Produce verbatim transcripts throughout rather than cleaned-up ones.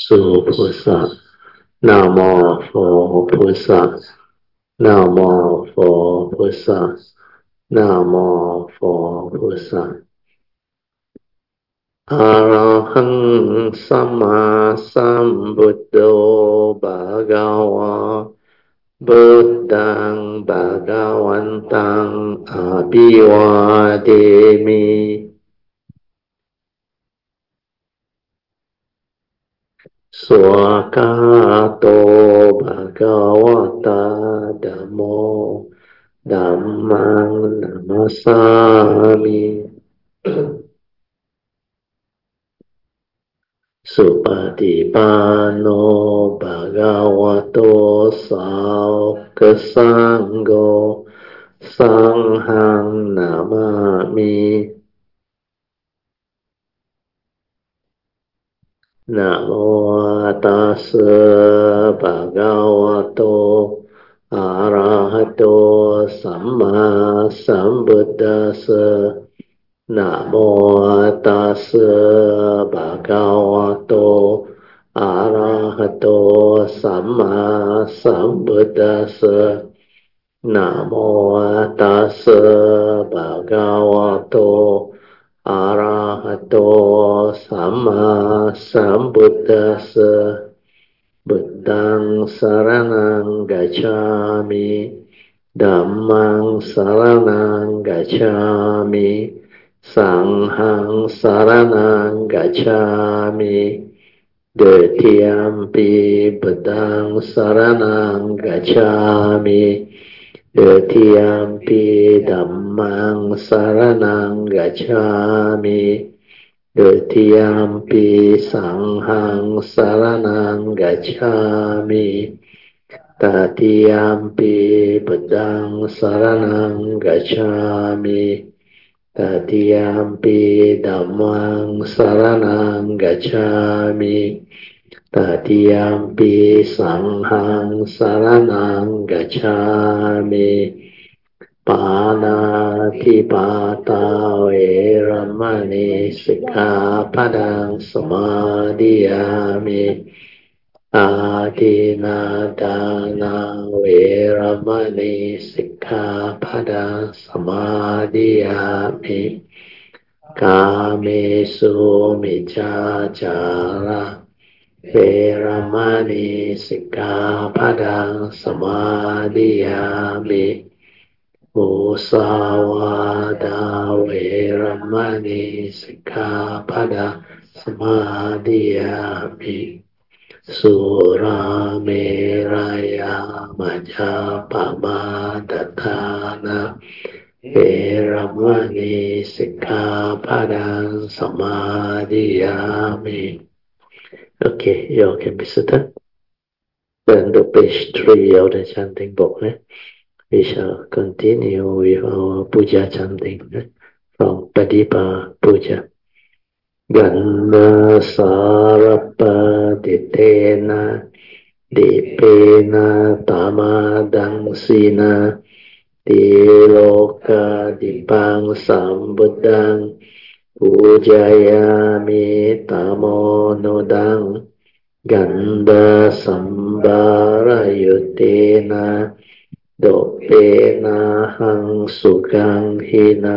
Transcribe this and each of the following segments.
สุพุทธะนะโมโสพุทธะนะโมโสพุทธะนะโมโสพุทธะอะระหังสัมมาสัมพุทโธภะคะวะพุทธังภะคะวันตังอะภิวาเทมิสวากขาโตภะคะวะตาธัมโมธัมมังนัมสสามิสุปฏิปันโนภะคะวะโตสาวกสังโฆสังฆังนามามินะโมตัสสะภะคะวะโตอะระหะโตสัมมาสัมพุทธัสสะนะโมตัสสะภะคะวะโตอะระหะโตสัมมาสัมพุทธัสสะนะโมตัสสะภะคะวะโตอะระหะโตสัมมาสัมพุทธัสสะบุตตังสรณังกัจฉามิธัมมังสรณังกัจฉามิสังฆังสรณังกัจฉามิดุติยัมปิพุทธังสรณังกัจฉามิดุติยัมปิธัมมังสรณังกัจฉามิดุติยัมปิสังฆังสรณังกัจฉามิตติยัมปิพุทธังสรณังกัจฉามิตติยัมปิธัมมังสรณังกัจฉามิตติยัมปิสังฆังสรณังกัจฉามิปานาติปาตาเวรมณีสิกขาปะทังสมาธิยามิอาทินาทานาเวรมณีสิกขาปะทังสมาธิยามิกาเมสุมิจฉาจาระเวรมณีสิกขาปะทังสมาธิยามิมุสาวาทาเวรมณีสิกขาปะทังสมาธิยามิสุราเมรยามัจจาปมาทฐานะเวรมณีสิกขาปะทังสมาธิยามิ Okay, you all can be seated. Turn to page three of the chanting book. Eh? We shall continue with our puja chanting eh? from Padipa Puja. Ganna sarapatitena dipena tamadangsina diloka dipang sambuddhang pujayami tamonodang Ganda sambarayutena dopena hang sukang hina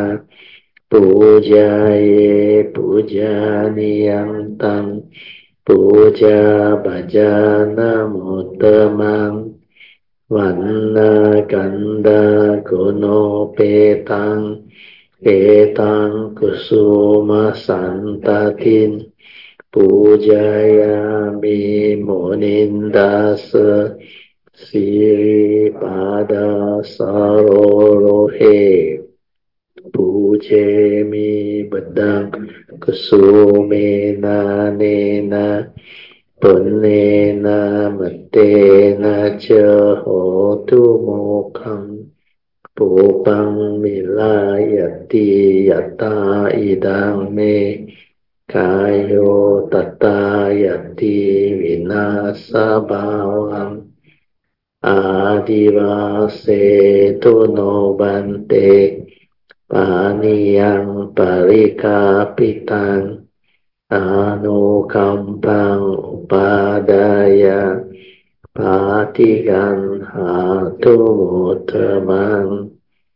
pujaye pujaniyang tang puja bhajana muttamang vanna ganda guno petang etang kusuma santatin Pujayami Monindasa Siripada Sarorohe Pujemi Badang Kusumena Nena Punnena Matena Chahotu Mokham Pupang Milayati Yata Idang Me Kayo tatayati vinasa bhavam adivase tuno bante paniyang parikapitang anukampang upadaya patigan hatu uttamang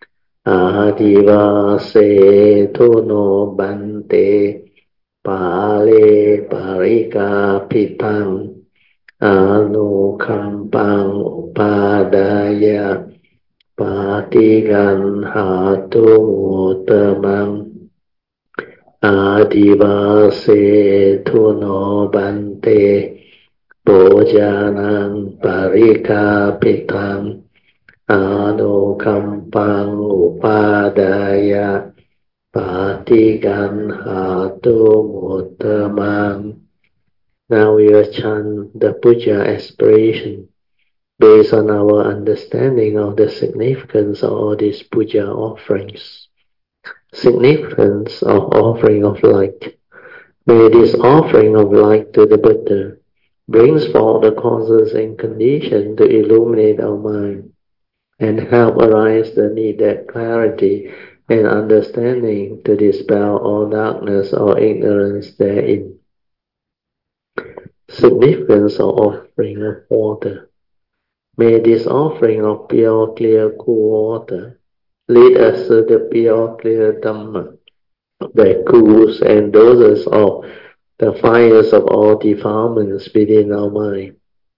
adivase no bante pale parikapitang anukampang upadaya patigan hatu uttamang adivase no bante bojanang parikapitang anukampang upadaya patigan hatu uttamang. Now we will chant the puja aspiration based on our understanding of the significance of all these puja offerings. Significance of offering of light. May this offering of light to the Buddha brings forth the causes and conditions to illuminate our mind and help arise the needed clarity and understanding to dispel all darkness or ignorance therein. Significance of offering of water. May this offering of pure, clear, cool water lead us to the pure, clear Dhamma that cools and doses off the fires of all defilements within our mind.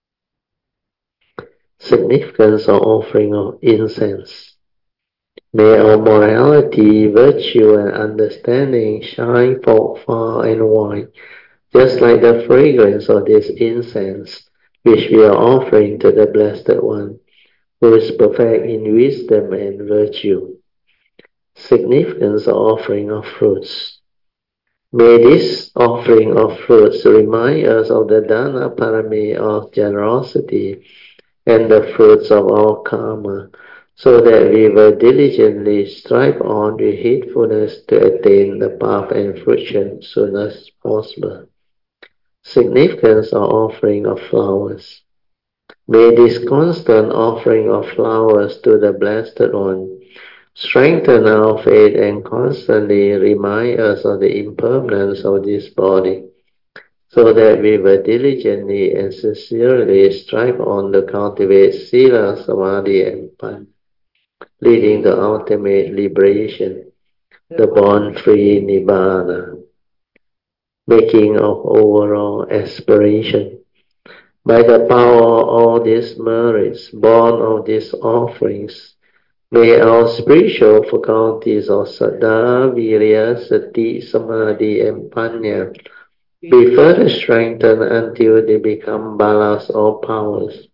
Significance of offering of incense. May our morality, virtue, and understanding shine forth far and wide, just like the fragrance of this incense, which we are offering to the Blessed One, who is perfect in wisdom and virtue. Significance of offering of fruits. May this offering of fruits remind us of the Dana Parami of generosity and the fruits of our karma, so that we will diligently strive on with heedfulness to attain the path and fruition soon as possible. Significance of offering of flowers. May this constant offering of flowers to the Blessed One strengthen our faith and constantly remind us of the impermanence of this body, so that we will diligently and sincerely strive on to cultivate Sila, Samadhi, and Pan, leading to ultimate liberation, the born-free Nibbana. Making of overall aspiration. By the power of all these merits, born of these offerings, may our spiritual faculties of Saddha, Virya, Sati, Samadhi, and Panya be further strengthened until they become balas or powers,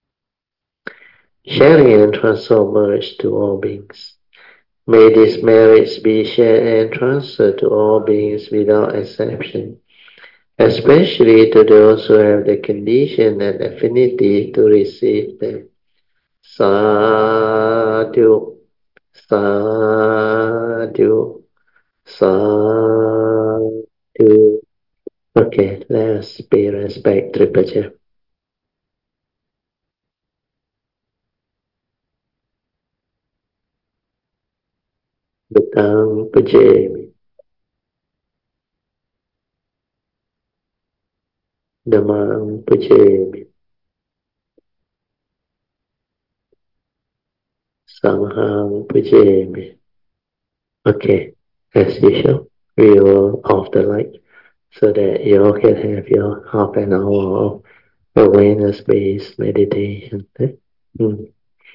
sharing and transfer merge to all beings. May these merits be shared and transferred to all beings without exception, especially to those who have the condition and affinity to receive them. Sadhu, sadhu, sadhu. Okay, let's pay respect to Rinpoche. Butang Pujemi. Damang Pujemi. Sanghang Pujemi. Okay, as usual, we will off the light so that you all can have your half an hour of awareness-based meditation. Mm.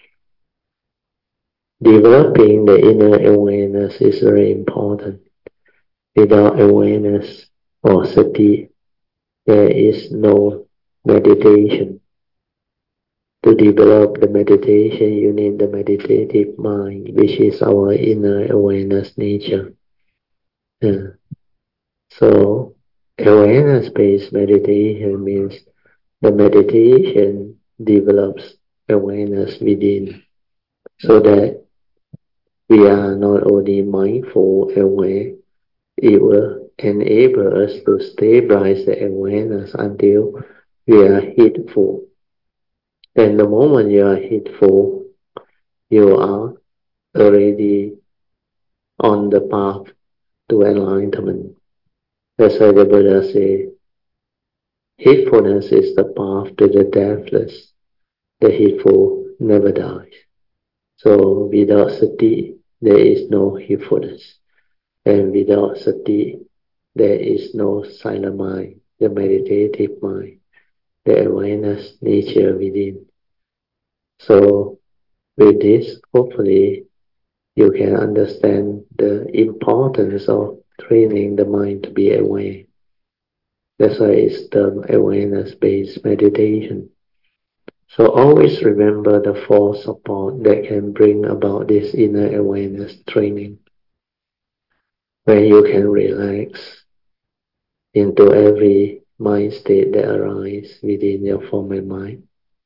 Developing the inner awareness is very important. Without awareness or sati, there is no meditation. To develop the meditation, you need the meditative mind, which is our inner awareness nature. Yeah. So, awareness-based meditation means the meditation develops awareness within, so that we are not only mindful, aware, it will enable us to stabilize the awareness until we are heedful. And the moment you are heedful, you are already on the path to enlightenment. That's why the Buddha says, Heedfulness is the path to the deathless. The heedful never dies. So without sati, there is no heedfulness. And without sati, there is no silent mind, the meditative mind, the awareness nature within. So with this, hopefully, you can understand the importance of training the mind to be aware. That's why it's the awareness-based meditation. So always remember the four support that can bring about this inner awareness training, where you can relax into every mind state that arises within your form and mind.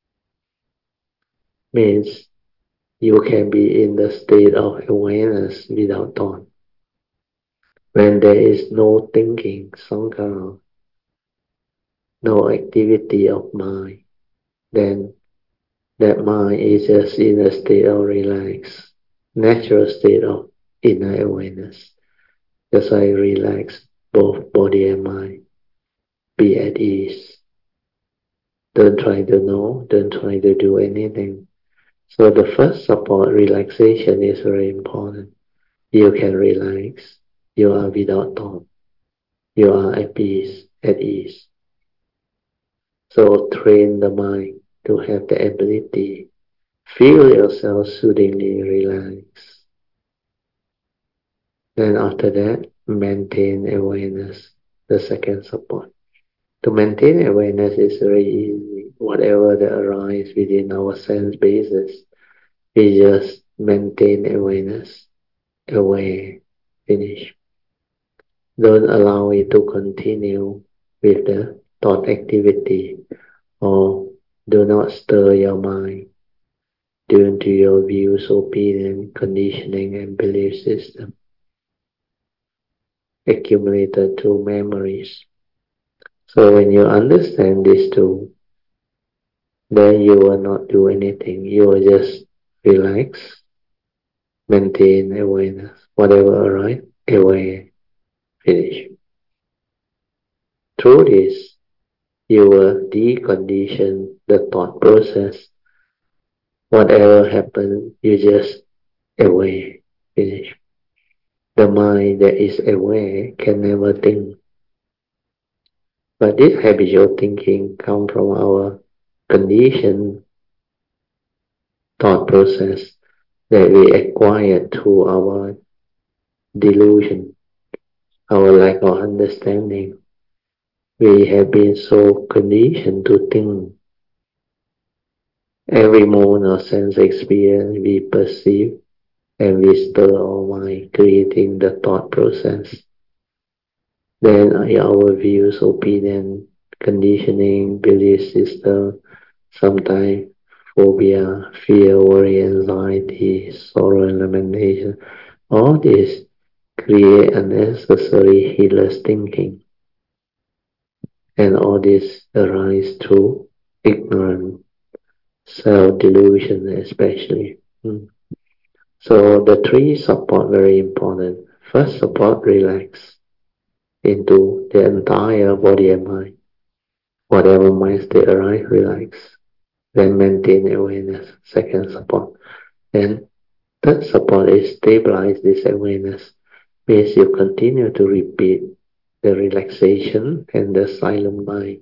Means you can be in the state of awareness without thought. When there is no thinking, sankhara, no activity of mind, then that mind is just in a state of relax, natural state of inner awareness. Just like relax both body and mind. Be at ease. Don't try to know, don't try to do anything. So the first support, relaxation, is very important. You can relax. You are without thought. You are at peace, at ease. So train the mind to have the ability. Feel yourself soothingly relax. Then after that, maintain awareness, the second support. To maintain awareness is very easy. Whatever that arises within our sense basis, we just maintain awareness, aware, finish. Don't allow it to continue with the thought activity, or do not stir your mind due to your views, opinion, conditioning, and belief system accumulated through memories. So when you understand these two, then you will not do anything. You will just relax, maintain awareness. Whatever arrives, aware, finish. Through this, you will decondition the thought process. Whatever happens, you just aware, finish. The mind that is aware can never think. But this habitual thinking comes from our conditioned thought process that we acquired through our delusion, our lack of understanding. We have been so conditioned to think. Every moment of sense experience we perceive and we stir our mind, creating the thought process. Then our views, opinion, conditioning, belief system, sometimes phobia, fear, worry, anxiety, sorrow, and lamentation, all this create unnecessary heedless thinking. And all this arise through ignorance, self-delusion especially. Hmm. So the three support very important. First support, relax into the entire body and mind. Whatever mind state arise, relax. Then maintain awareness. Second support. And third support is stabilize this awareness. Means you continue to repeat the relaxation and the silent mind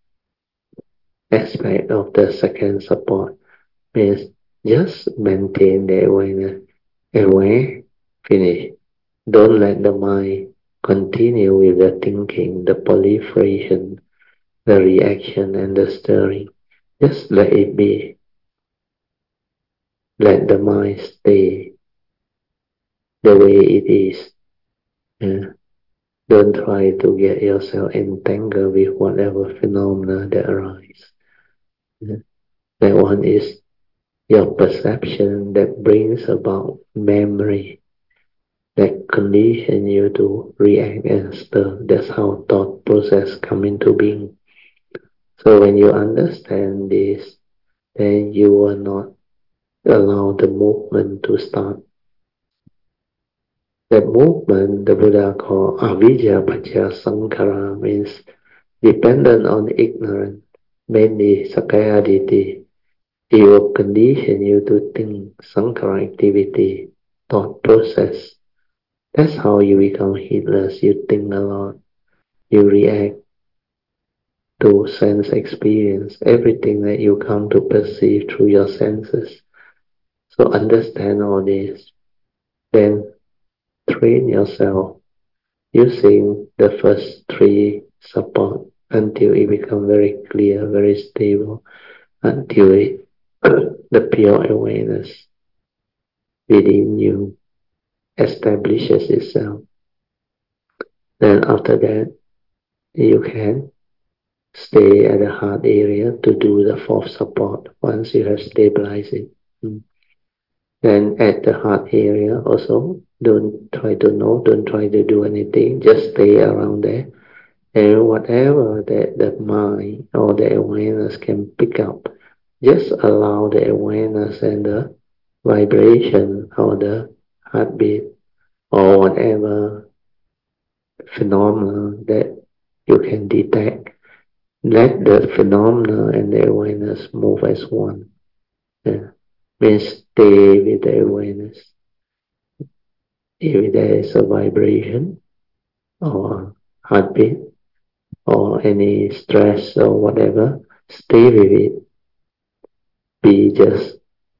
aspect of the second support. Means just maintain the awareness. Aware, finish. Don't let the mind continue with the thinking, the proliferation, the reaction, and the stirring. Just let it be. Let the mind stay the way it is. Yeah. Don't try to get yourself entangled with whatever phenomena that arise. Yeah. That one is your perception that brings about memory, that condition you to react and stir. That's how thought process come into being. So when you understand this, then you will not allow the movement to start. That movement the Buddha called avijja paccaya sankhara, means dependent on ignorance, mainly Sakaya Ditti. It will condition you to think Sankara activity, thought process. That's how you become heedless. You think a lot. You react to sense experience, everything that you come to perceive through your senses. So understand all this. Then train yourself using the first three support until it becomes very clear, very stable, until it, the pure awareness within you establishes itself. Then after that, you can stay at the heart area to do the fourth support once you have stabilized it. Then at the heart area also, don't try to know, don't try to do anything, just stay around there. And whatever that the mind or the awareness can pick up, just allow the awareness and the vibration or the heartbeat or whatever phenomena that you can detect. Let the phenomena and the awareness move as one. Yeah. Means stay with the awareness. If there is a vibration or heartbeat or any stress or whatever, stay with it. Be just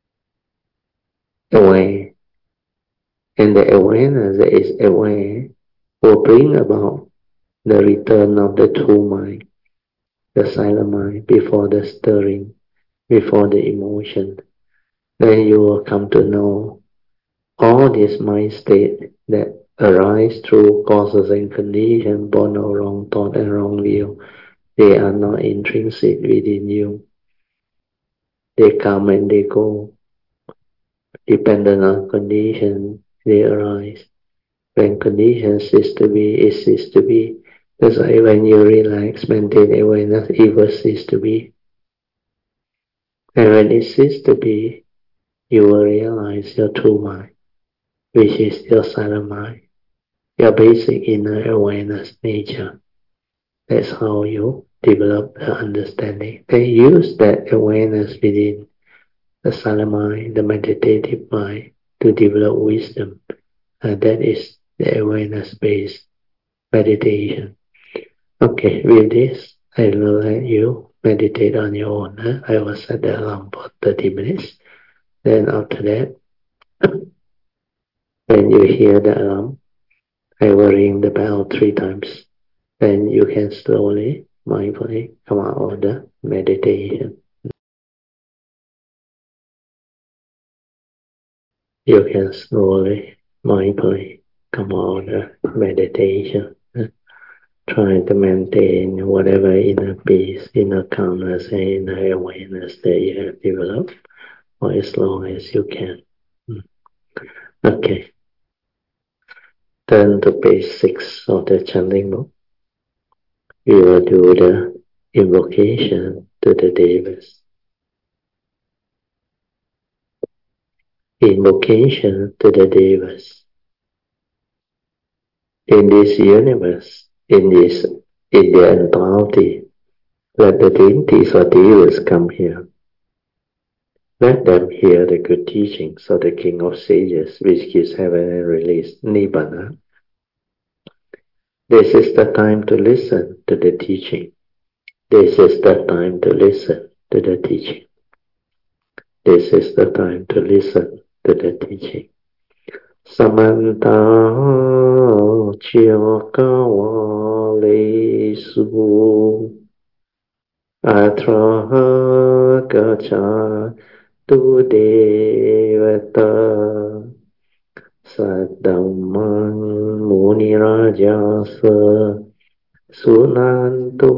aware. And the awareness that is aware will bring about the return of the true mind, the silent mind, before the stirring, before the emotion. Then you will come to know all these mind states that arise through causes and conditions, born of wrong thought and wrong view, they are not intrinsic within you. They come and they go, dependent on conditions, they arise. When conditions cease to be, it ceases to be. That's why when you relax, maintain awareness, it will cease to be. And when it ceases to be, you will realize your true mind, which is your silent mind, your basic inner awareness nature. That's how you develop the understanding. Then use that awareness within the silent mind, the meditative mind, to develop wisdom. And that is the awareness-based meditation. Okay, with this, I will let you meditate on your own. Huh? I will set the alarm for thirty minutes. Then after that, when you hear the alarm, I will ring the bell three times. Then you can slowly, mindfully come out of the meditation. You can slowly, mindfully come out of the meditation. Try to maintain whatever inner peace, inner calmness, and inner awareness that you have developed for as long as you can. Okay. Turn to page six of the chanting book. We will do the invocation to the Devas. Invocation to the Devas. In this universe, in this, in the entirety, let the deities or Devas come here. Let them hear the good teachings of the King of Sages, which gives heaven and release, Nibbana. This is the time to listen to the teaching. This is the time to listen to the teaching. This is the time to listen to the teaching. Samanta Chiyokawalesu Atra Gacha Tu Devata Sadamman Munirajasa Sunantu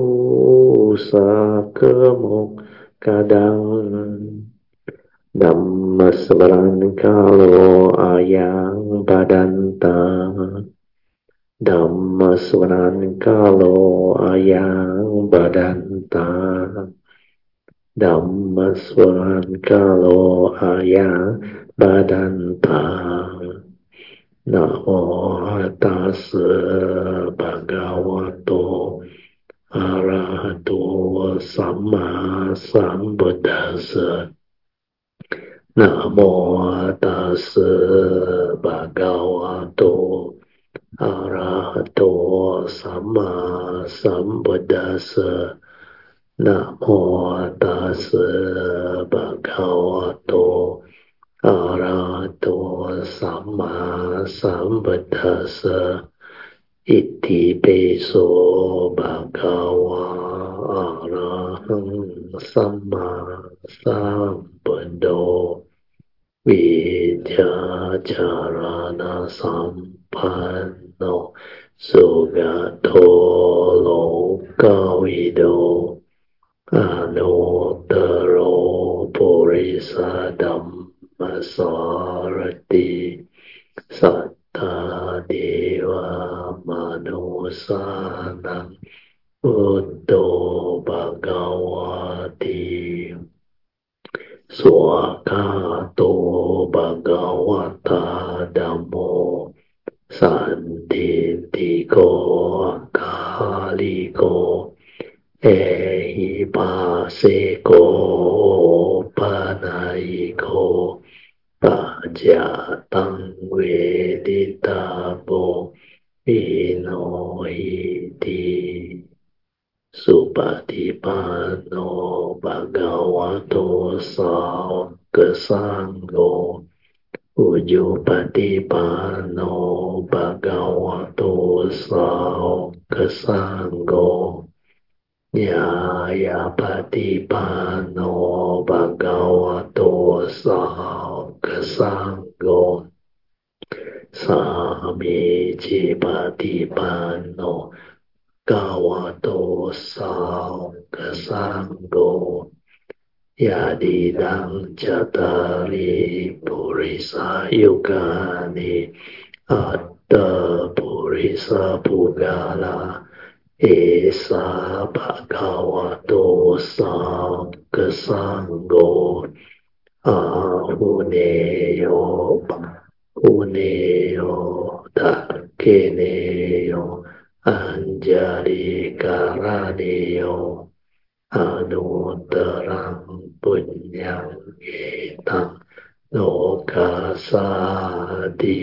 Sakamok Kadang Dhammasvaran Kalo Ayang Badanta Dhammasvaran Kalo Ayang Badanta Dhammasvaran Kalo Ayang Badanta Namo Tassa Bhagavato อะระหะโตสัมมาสัมพุทธัสสะนะโมตัสสะภะคะวะโตอะระหะโตสัมมาสัมพุทธัสสะนะโมตัสสะภะคะวะโตอะระหะโตสัมมาสัมพุทธัสสะอิติปิโสภะคะวะอะระหังสัมมาสัมพุทโธวิชาจารณะสัมปันโนสุขโตโลกวิโดอนุตตโรปุริสดัมมัสสารติสัทธาเทวามนุสานังพุทโธภควาติสวากขาโตภควตาธัมโมสันทิติโกกาลิโกเอหิปัสสิโกปะนายิโกปัจจตังเวทิตาโบอิโนหิติสุปฏิปันโนภะคะวะโตสาวกสังโฆอุจุปฏิปันโนภะคะวะโตสาวกสังโฆญาญาปฏิปันโนภะคะวะโตสาวกสังโฆสามีจิปฏิปันโนภะคะวะโตสาวกสังโฆยาดีดังจัตตาริปุริสายุกานิอัตตปุริสปุกาลาเอสาภะคะวะโตสาวกสังโฆอาหุเนโยหุเนโยตักเกเนโยอัญจาริการาเนโยอนุตตรังปุญญังเอตังโลกาสาติ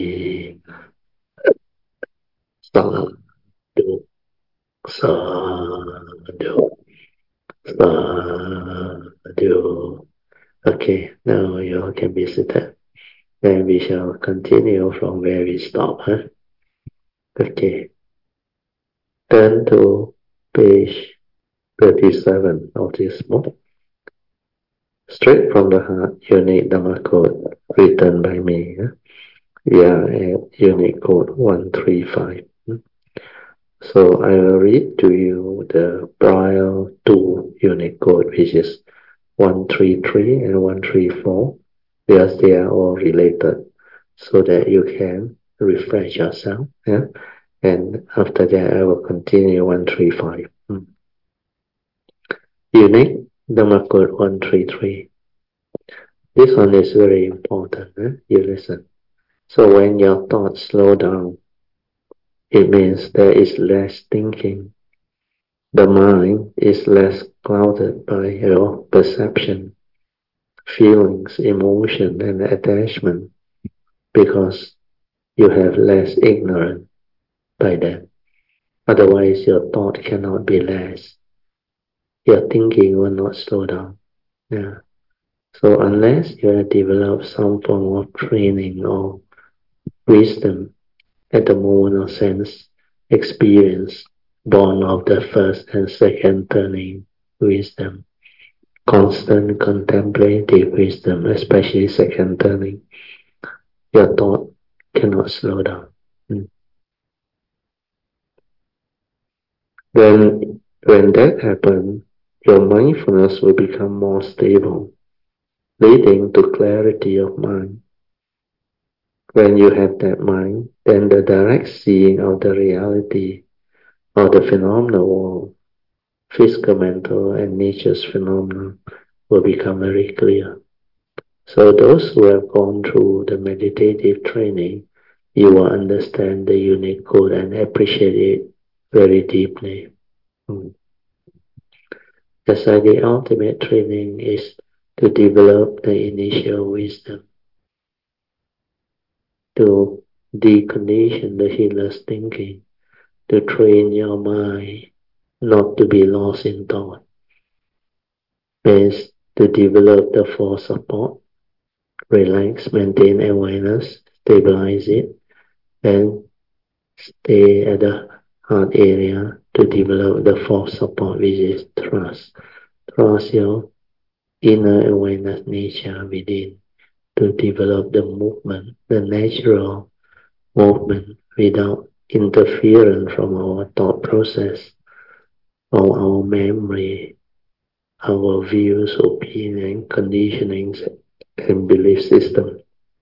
สาธุสาธุสาธุ Okay, now you all can be seated. Then we shall continue from where we stop. Huh? Okay. Turn to page thirty-seven of this book. Straight from the heart, unique Dhamma code written by me. Huh? We are at unique code one three five. So I will read to you the Braille two unique code, which is one three three and one three four, because they are all related, so that you can refresh yourself. Yeah? And after that, I will continue one three five. Hmm. Unique Dhamma code one three three. This one is very important. Eh? You listen. So when your thoughts slow down, it means there is less thinking. The mind is less clouded by your perception, feelings, emotion, and attachment, because you have less ignorance by them. Otherwise, your thought cannot be less. Your thinking will not slow down. Yeah. So unless you have developed some form of training or wisdom at the moment of sense experience, born of the first and second turning wisdom, constant contemplative wisdom, especially second turning, your thought cannot slow down. Mm. Then, when that happens, your mindfulness will become more stable, leading to clarity of mind. When you have that mind, then the direct seeing of the reality of the phenomenal world, physical, mental, and nature's phenomena will become very clear. So those who have gone through the meditative training, you will understand the unique code and appreciate it very deeply. Hmm. That's why the ultimate training is to develop the initial wisdom, to decondition the heedless thinking, to train your mind not to be lost in thought, means to develop the four support, relax, maintain awareness, stabilize it, and stay at the heart area to develop the fourth support, which is trust. Trust your inner awareness nature within to develop the movement, the natural movement without interference from our thought process or our memory, our views, opinion, conditionings, and belief system.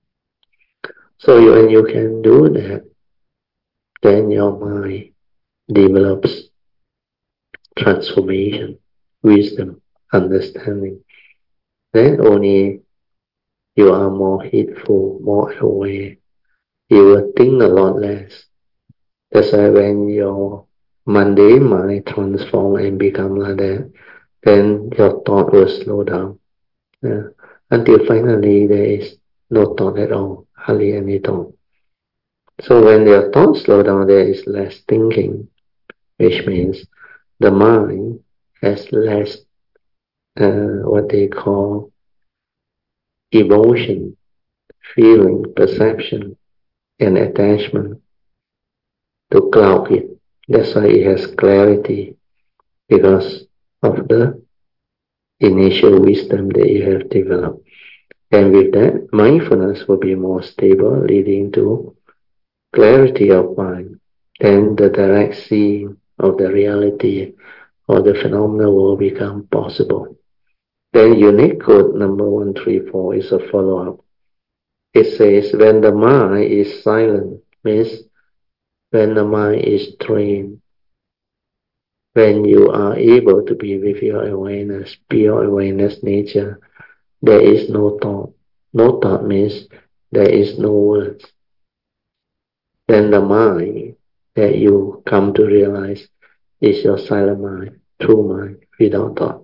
So when you can do that, then your mind develops transformation, wisdom, understanding. Then only you are more heedful, more aware. You will think a lot less. That's why when your mundane mind transforms and become like that, then your thought will slow down. Yeah. Until finally there is no thought at all, hardly any thought. So when your thoughts slow down, there is less thinking, which means the mind has less uh, what they call emotion, feeling, perception, and attachment to cloud it. That's why it has clarity because of the initial wisdom that you have developed. And with that, mindfulness will be more stable, leading to clarity of mind. Then the direct seeing of the reality or the phenomena will become possible. Then unique code number one three four is a follow-up. It says when the mind is silent, means when the mind is trained, when you are able to be with your awareness, pure awareness nature, there is no thought. No thought means there is no words. Then the mind that you come to realize is your silent mind, true mind, without thought.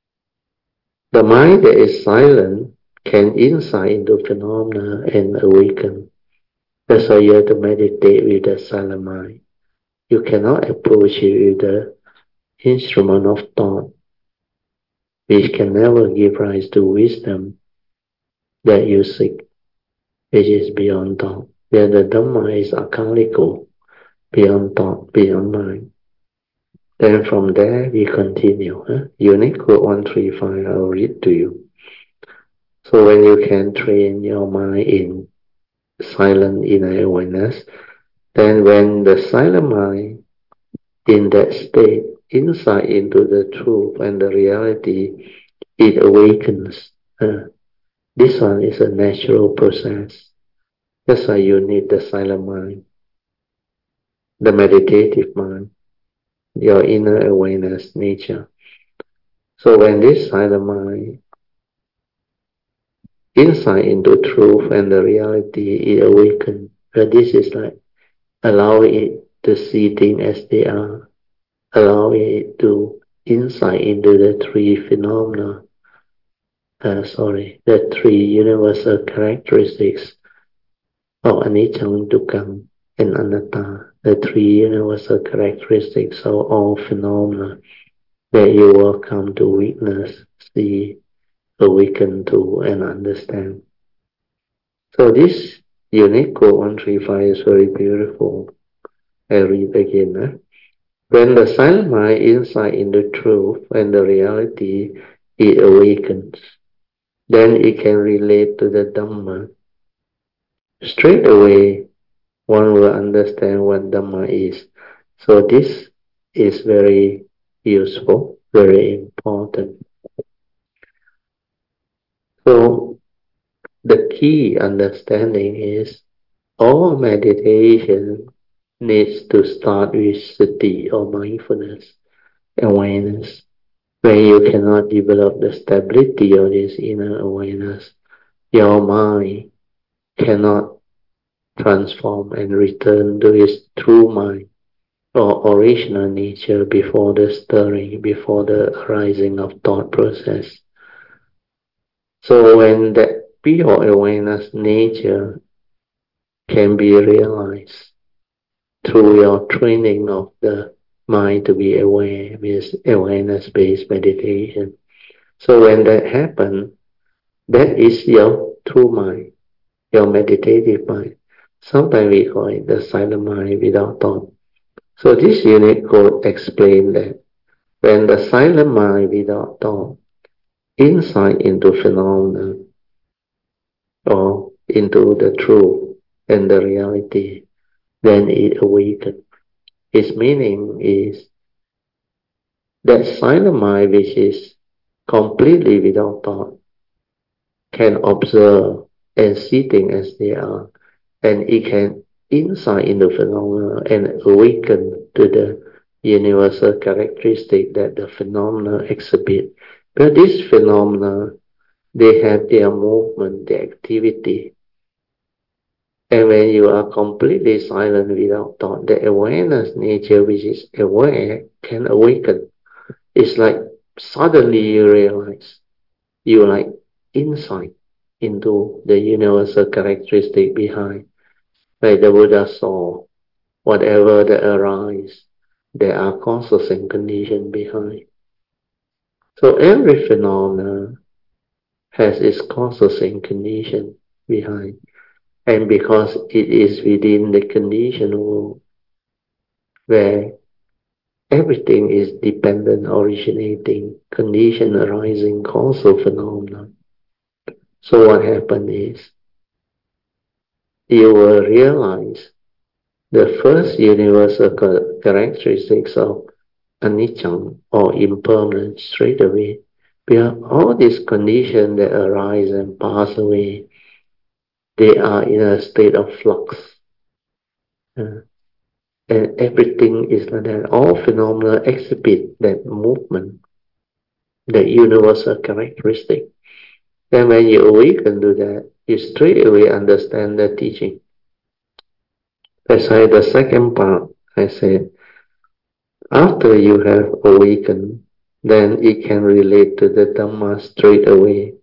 The mind that is silent can insight into phenomena and awaken. That's why you have to meditate with the silent mind. You cannot approach it with the instrument of thought, which can never give rise to wisdom that you seek, which is beyond thought. Then the Dhamma is akaliko, beyond thought, beyond mind. Then from there we continue. Huh? Unique code one three five, I'll read to you. So when you can train your mind in silent inner awareness, then when the silent mind in that state, insight into the truth and the reality, it awakens. Uh, this one is a natural process. That's why you need the silent mind, the meditative mind, your inner awareness nature. So when this silent mind insight into truth and the reality, it awakens. But this is like allowing it to see things as they are, allowing it to insight into the three phenomena, uh, sorry, the three universal characteristics of anicca, dukkha, and anatta, the three universal characteristics of all phenomena that you will come to witness, see, awaken to, and understand. So this unique code one three five is very beautiful. I read again. Eh? When the silent mind insight in the truth and the reality, it awakens. Then it can relate to the Dhamma. Straight away, one will understand what Dhamma is. So this is very useful, very important. So the key understanding is all meditation needs to start with sati or mindfulness, awareness. When you cannot develop the stability of this inner awareness, your mind cannot transform and return to its true mind. or original nature before the stirring, before the arising of thought process. So when that pure awareness nature can be realized through your training of the mind to be aware with awareness-based meditation. So when that happens, that is your true mind, your meditative mind. Sometimes we call it the silent mind without thought. So this unit could explain that when the silent mind without thought, insight into phenomena or into the truth and the reality, then it awakens. Its meaning is that silent mind which is completely without thought can observe and see things as they are, and it can insight into phenomena and awaken to the universal characteristic that the phenomena exhibit. But these phenomena, they have their movement, their activity. And when you are completely silent without thought, the awareness nature which is aware can awaken. It's like suddenly you realize you like insight into the universal characteristic behind. Like the Buddha saw, whatever that arise, there are causes and conditions behind. So every phenomenon has its causes and conditions behind. And because it is within the conditioned world, where everything is dependent, originating, condition arising, causal phenomena. So what happened is, you will realize the first universal characteristics of anicca or impermanence straight away. Because all these conditions that arise and pass away, they are in a state of flux. Uh, and everything is like that. All phenomena exhibit that movement, that universal characteristic. Then when you awaken to that, you straight away understand the teaching. That's why the second part, I said, after you have awakened, then it can relate to the Dhamma straight away.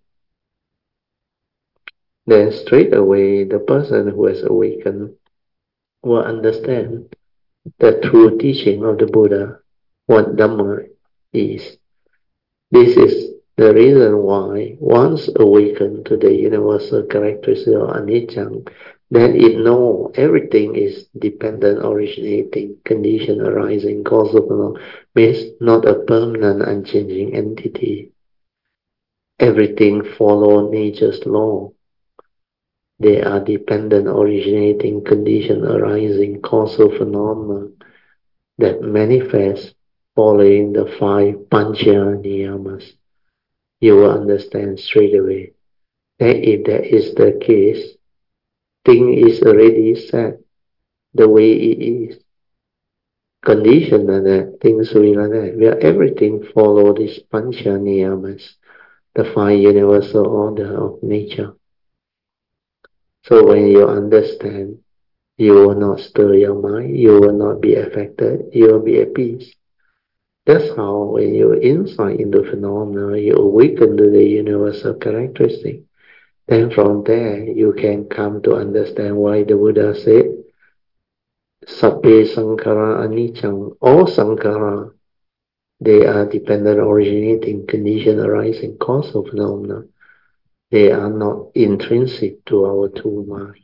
Then straight away, the person who has awakened will understand the true teaching of the Buddha, what Dhamma is. This is the reason why once awakened to the universal characteristic of anicca, then it knows everything is dependent, originating, condition arising, causal, means not a permanent, unchanging entity. Everything follows nature's law. They are dependent, originating, condition arising, causal phenomena that manifest following the five pancha niyamas. You will understand straight away that if that is the case, thing is already set the way it is. Condition like that, things will be like that. Where everything follow these pancha niyamas, the five universal order of nature. So when you understand, you will not stir your mind, you will not be affected, you will be at peace. That's how when you insight into phenomena, you awaken to the universal characteristic. Then from there, you can come to understand why the Buddha said, Sabbe Sankhara Anicca, all Sankhara, they are dependent, originating, condition arising, causal phenomena. They are not intrinsic to our true mind.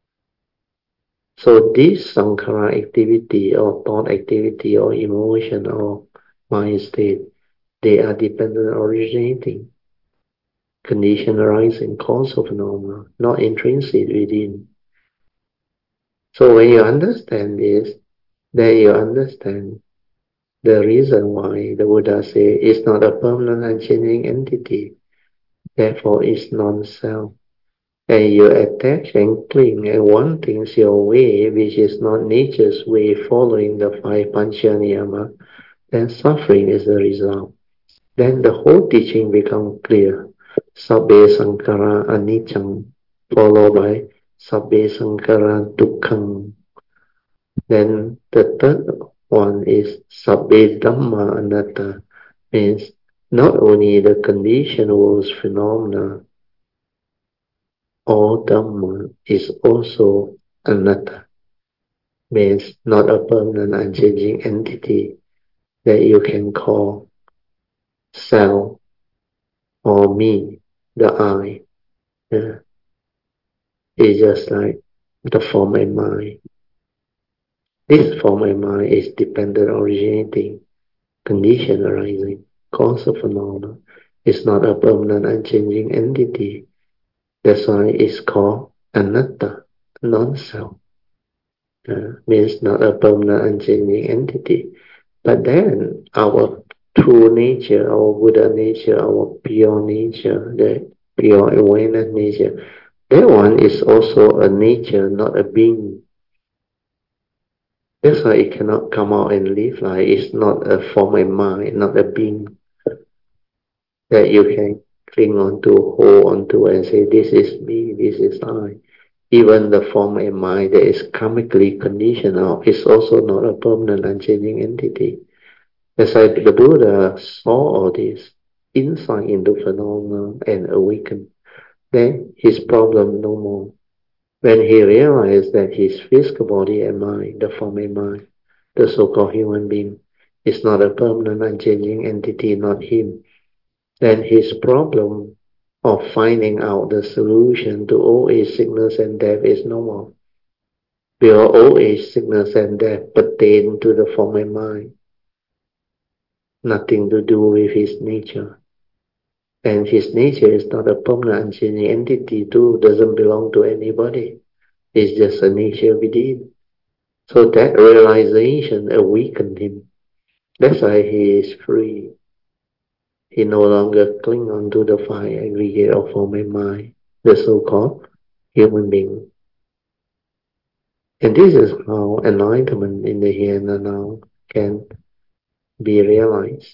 So this Sankhara activity or thought activity or emotion or mind state, they are dependent, originating, condition arising, causal phenomena, not intrinsic within. So when you understand this, then you understand the reason why the Buddha says it's not a permanent unchanging entity, therefore it's non-self. And you attach and cling and want things your way, which is not nature's way, following the five pancha niyama, then suffering is the result. Then the whole teaching becomes clear. Sabbe sankhara anicca, followed by Sabbe sankhara dukkham. Then the third One is Sabbe Dhamma Anatta, means not only the conditioned world's phenomena, all Dhamma is also Anatta, means not a permanent unchanging entity that you can call self or me, the I. Yeah. It's just like the form and mind. This form and mind is dependent originating, condition arising, cause of phenomena. It's not a permanent unchanging entity. That's why it's called anatta, non-self. Uh, means not a permanent unchanging entity. But then our true nature, our Buddha nature, our pure nature, the pure awareness nature, that one is also a nature, not a being. That's why it cannot come out and live like it's not a form and mind, not a being that you can cling on to, hold on to and say, this is me, this is I. Even the form and mind that is karmically conditional is also not a permanent unchanging entity. As I, the Buddha saw all this insight into phenomena and awakened, then his problem no more. When he realized that his physical body and mind, the form and mind, the so-called human being, is not a permanent unchanging entity, not him, then his problem of finding out the solution to old age, sickness and death is no more. Because old age, sickness and death pertain to the form and mind, nothing to do with his nature. And his nature is not a permanent unchanging entity too, doesn't belong to anybody. It's just a nature within. So that realization awakened him. That's why he is free. He no longer cling on to the five aggregate of form and mind, the so-called human being. And this is how enlightenment in the here and the now can be realized.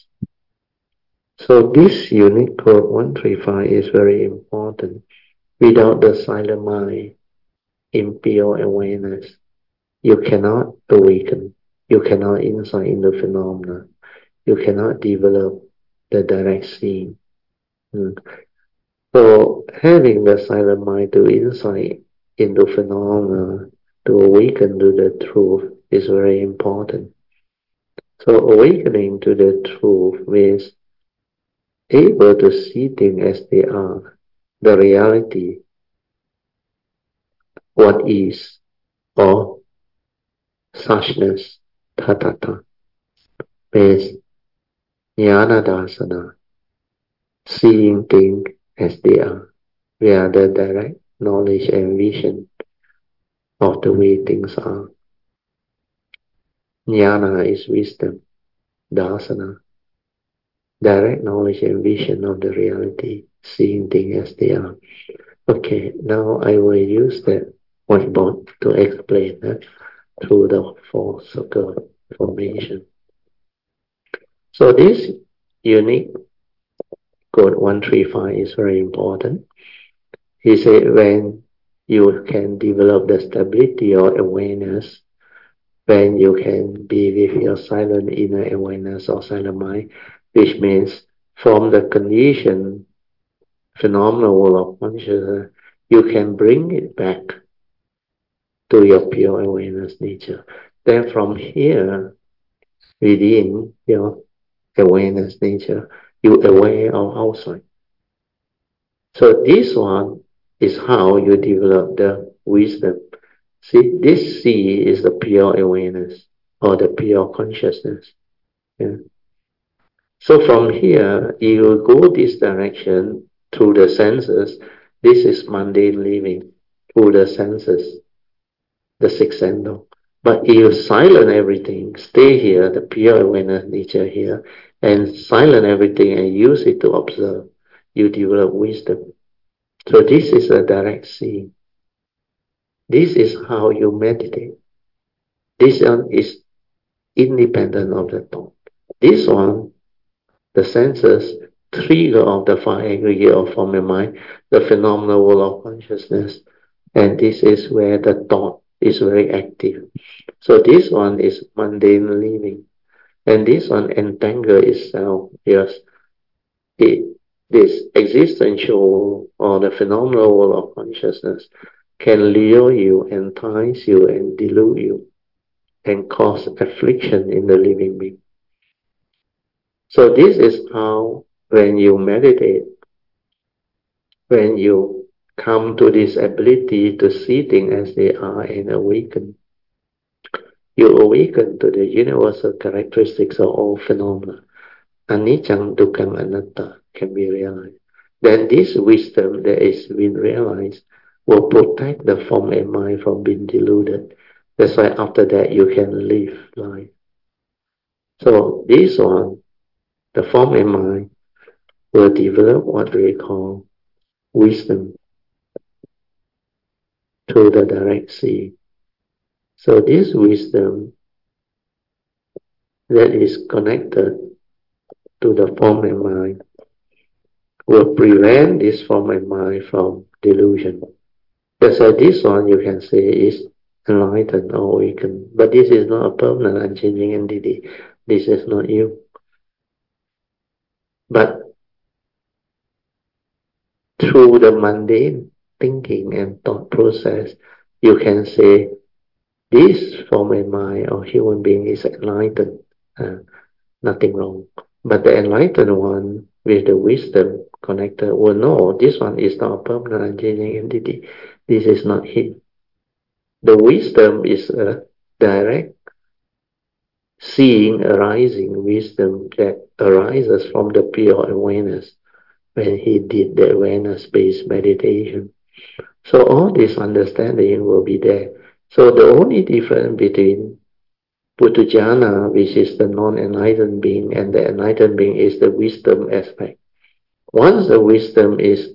So this unique code one three five is very important. Without the silent mind in pure awareness, you cannot awaken. You cannot insight in the phenomena. You cannot develop the direct seeing. Mm. So having the silent mind to insight into phenomena, to awaken to the truth is very important. So awakening to the truth means able to see things as they are, the reality, what is, or suchness, tathata, means jnana dasana, seeing things as they are. We are the direct knowledge and vision of the way things are. Jnana is wisdom, dasana, direct knowledge and vision of the reality, seeing things as they are. Okay, now I will use the whiteboard to explain that through the four circle formation. So this unique code one three five is very important. He said when you can develop the stability or awareness, when you can be with your silent inner awareness or silent mind, which means from the condition, phenomenal world of consciousness, you can bring it back to your pure awareness nature. Then from here, within your awareness nature, you aware of outside. So this one is how you develop the wisdom. See, this C is the pure awareness or the pure consciousness. Yeah. So from here, you go this direction through the senses. This is mundane living through the senses, the sixth sense. But you silence everything, stay here, the pure awareness nature here, and silence everything and use it to observe. You develop wisdom. So this is a direct seeing. This is how you meditate. This one is independent of the thought. This one, the senses, trigger of the five aggregate of form and mind, the phenomenal world of consciousness. And this is where the thought is very active. So this one is mundane living. And this one entangle itself. Yes, it, this existential or the phenomenal world of consciousness can lure you, entice you, and delude you, and cause affliction in the living being. So this is how, when you meditate, when you come to this ability to see things as they are and awaken, you awaken to the universal characteristics of all phenomena. Anicca, dukkha, anatta can be realized. Then this wisdom that is being realized will protect the form and mind from being deluded. That's why after that you can live life. So this one, the form and mind, will develop what we call wisdom through the direct seeing. So this wisdom that is connected to the form and mind will prevent this form and mind from delusion. That's why this one you can say is enlightened or awakened. But this is not a permanent unchanging entity. This is not you. But through the mundane thinking and thought process, you can say this form and mind of human being is enlightened. Uh, nothing wrong. But the enlightened one with the wisdom connected will know this one is not a permanent unchanging entity. This is not him. The wisdom is a direct seeing arising wisdom that arises from the pure awareness when he did the awareness-based meditation. So all this understanding will be there. So the only difference between Puthujjana, which is the non-enlightened being, and the enlightened being is the wisdom aspect. Once the wisdom is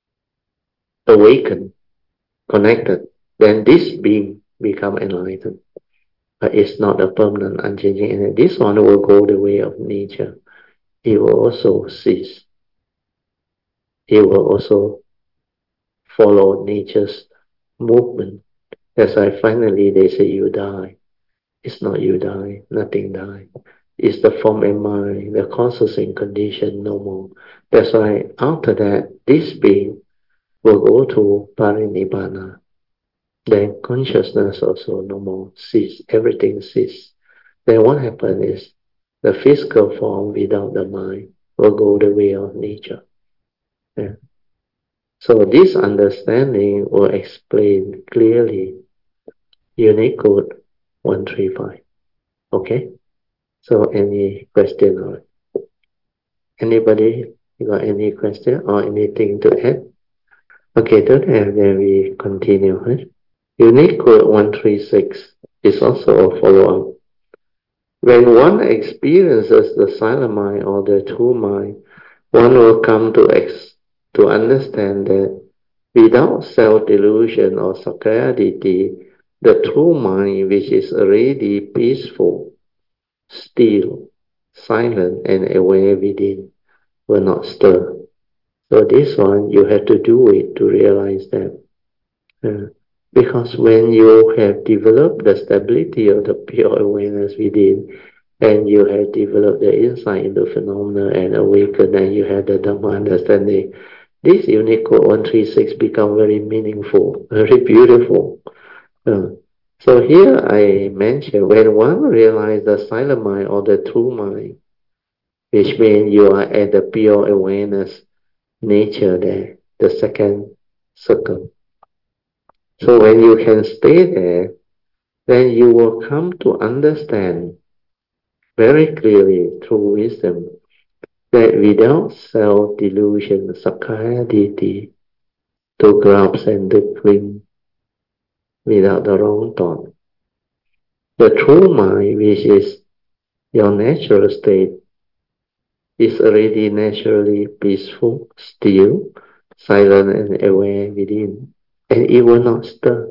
awakened, connected, then this being become enlightened. But it's not a permanent, unchanging entity. This one will go the way of nature. It will also cease. It will also follow nature's movement. That's why finally they say you die. It's not you die, nothing die. It's the form and mind, the consciousing condition no more. That's why after that, this being will go to parinibbana. Then consciousness also no more, cease, everything cease. Then what happens is the physical form without the mind will go the way of nature. Yeah. So this understanding will explain clearly Unicode one three five. Okay? So any question or anybody got any question or anything to add? Okay, don't have, then we continue. Huh? Unicode one three six is also a follow-up. When one experiences the silent mind or the true mind, one will come to ex- to understand that without self-delusion or sakkayaditthi, the true mind, which is already peaceful, still, silent, and aware within, will not stir. So this one, you have to do it to realize that. Uh, because when you have developed the stability of the pure awareness within, and you have developed the insight into phenomena and awakened, and you have the Dhamma understanding, this Unicode one three six become very meaningful, very beautiful. Uh, so here I mentioned, when one realizes the silent mind or the true mind, which means you are at the pure awareness nature there, the second circle. So when you can stay there, then you will come to understand very clearly through wisdom that without self-delusion, sakkayaditthi, to grasp and to cling, without the wrong thought, the true mind, which is your natural state, is already naturally peaceful, still, silent and aware within, and it will not stir.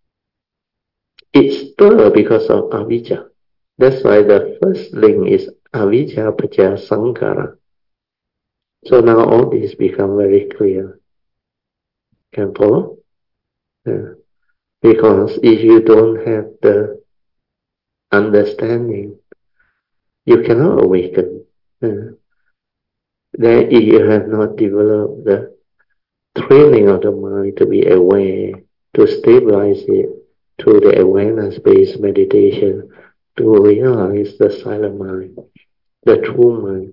It stirs because of avijja. That's why the first link is avijja paccaya sankhara. So now all this become very clear. Can follow? Yeah. Because if you don't have the understanding, you cannot awaken. Uh, then if you have not developed the training of the mind to be aware, to stabilize it through the awareness-based meditation, to realize the silent mind, the true mind.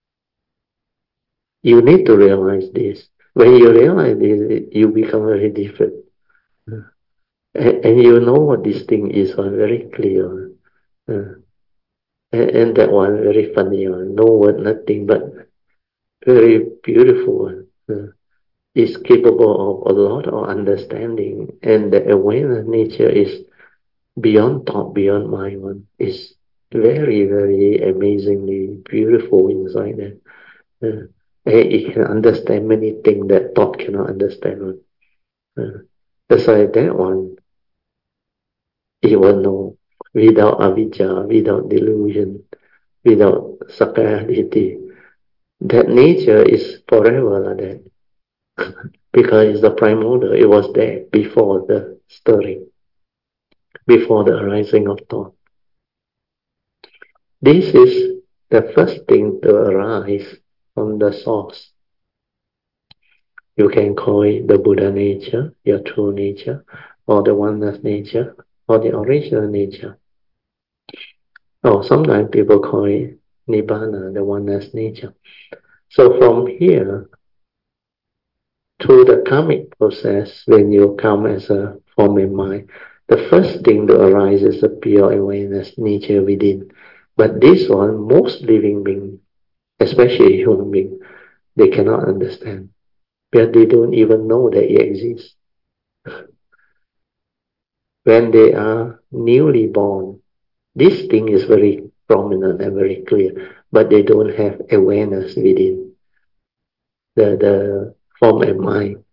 You need to realize this. When you realize this, you become very different. And, and you know what this thing is, uh, very clear. Uh, and, and that one very funny one. No word, nothing, but very beautiful one. Uh, is capable of a lot of understanding, and the awareness nature is beyond thought, beyond mind one. Is very, very amazingly beautiful inside there. Uh, and it can understand many things that thought cannot understand one. Uh, that's why that one, it will know without avijja, without delusion, without sakkayaditthi. That nature is forever like that. Because it's the primordial, it was there before the stirring, before the arising of thought. This is the first thing to arise from the source. You can call it the Buddha nature, your true nature, or the oneness nature, or the original nature. Or sometimes people call it Nibbana, the oneness nature. So from here, through the karmic process, when you come as a form in mind, the first thing to arise is the pure awareness nature within. But this one, most living beings, especially human beings, they cannot understand. But they don't even know that it exists. When they are newly born, this thing is very prominent and very clear, but they don't have awareness within. The, the form and mind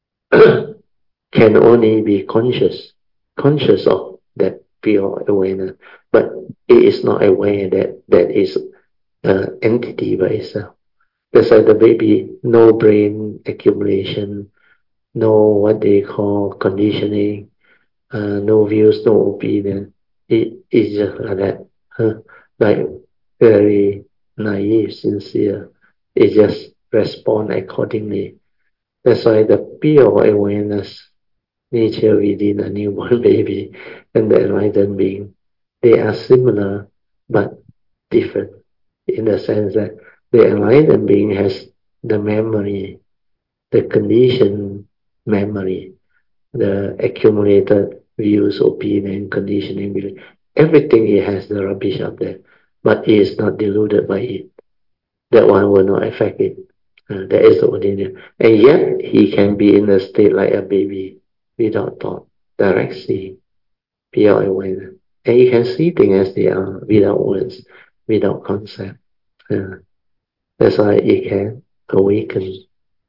can only be conscious, conscious of that pure awareness, but it is not aware that that is an entity by itself. That's why the baby, no brain accumulation, no what they call conditioning, uh, no views, no opinion. It is just like that, huh? Like very naive, sincere. It just respond accordingly. That's why the pure awareness nature within a newborn baby and the enlightened being, they are similar but different in the sense that the enlightened being has the memory, the conditioned memory, the accumulated views, opinion, conditioning, belief. Everything he has the rubbish up there, but he is not deluded by it. That one will not affect it. Uh, that is the ordinary. And yet he can be in a state like a baby without thought, direct seeing, pure awareness. And you can see things as they are without words, without concept. Uh, that's why it can awaken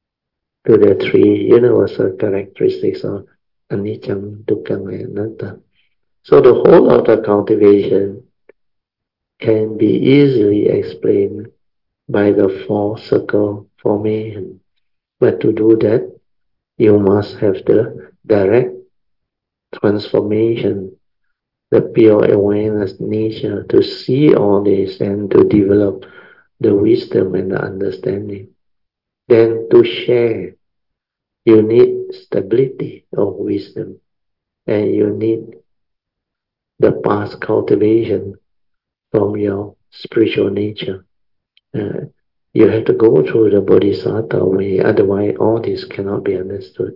to the three universal characteristics of anicca, dukkha, and anatta. So the whole of the cultivation can be easily explained by the four circle formation. But to do that, you must have the direct transformation, the pure awareness nature to see all this and to develop the wisdom and the understanding. Then to share, you need stability of wisdom and you need the past cultivation from your spiritual nature. Uh, you have to go through the bodhisattva way, otherwise all this cannot be understood.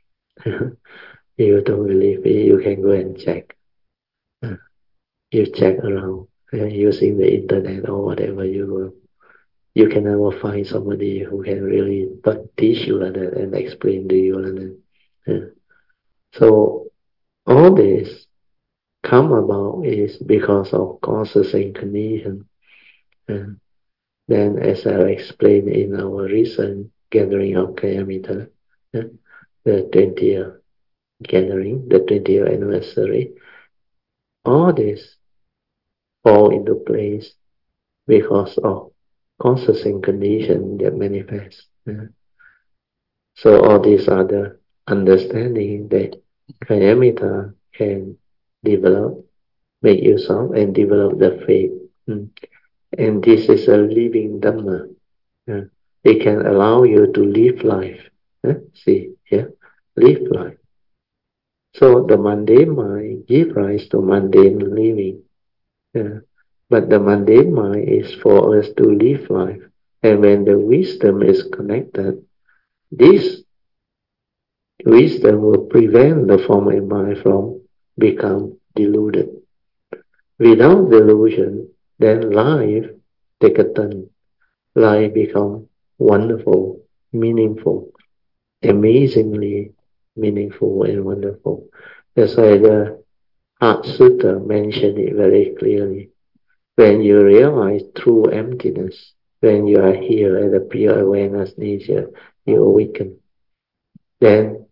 You don't believe me, you can go and check. Uh, you check around uh, using the internet or whatever you will. You can never find somebody who can really but teach you like that and explain to you like that. Uh, so all this come about is because of causes and conditions. And then, as I explained in our recent gathering of Kayamita, uh, the twentieth gathering, the twentieth anniversary, all this fall into place because of causes and conditions that manifest. Uh, so all these are the understanding that Kayamita can develop, make use of, and develop the faith. Mm. And this is a living Dhamma. Uh, it can allow you to live life. Uh, see, yeah, live life. So the mundane mind gives rise to mundane living. Uh, but the mundane mind is for us to live life. And when the wisdom is connected, this wisdom will prevent the form and mind from become deluded. Without delusion, then life take a turn. Life become wonderful, meaningful, amazingly meaningful and wonderful. That's why the Heart Sutta mentioned it very clearly. When you realize true emptiness, when you are here at the pure awareness nature, you awaken. Then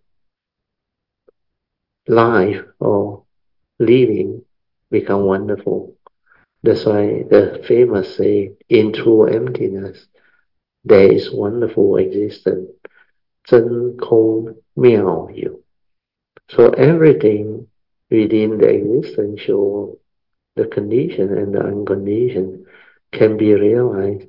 life or living become wonderful. That's why the famous saying, in true emptiness, there is wonderful existence. 真空妙有. So everything within the existential, the condition and the unconditioned, can be realized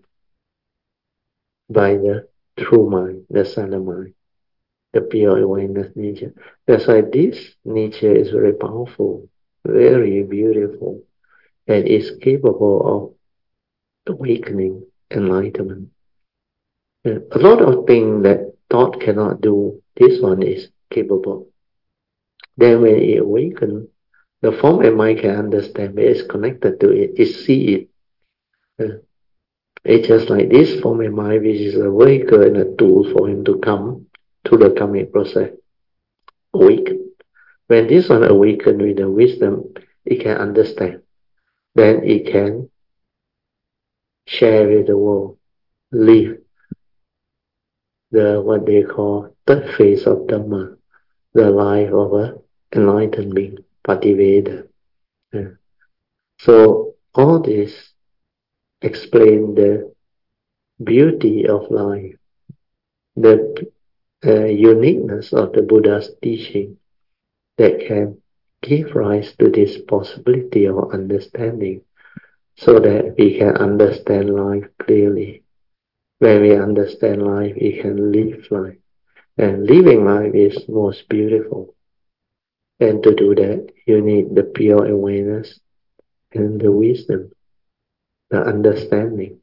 by the true mind, the silent mind, the pure awareness nature. That's why this nature is very powerful, very beautiful, and is capable of awakening, enlightenment. And a lot of things that thought cannot do, this one is capable. Then when it awakens, the form and mind can understand, it is connected to it, it see it. Uh, It's just like this form and mind, which is a vehicle and a tool for him to come to the coming process, awaken. When this one awaken with the wisdom, it can understand. Then it can share with the world, live the what they call third phase of Dhamma, the life of a enlightened being, Pativeda. Yeah. So all this explain the beauty of life, the uh, uniqueness of the Buddha's teaching that can give rise to this possibility of understanding so that we can understand life clearly. When we understand life, we can live life. And living life is most beautiful. And to do that, you need the pure awareness and the wisdom, the understanding.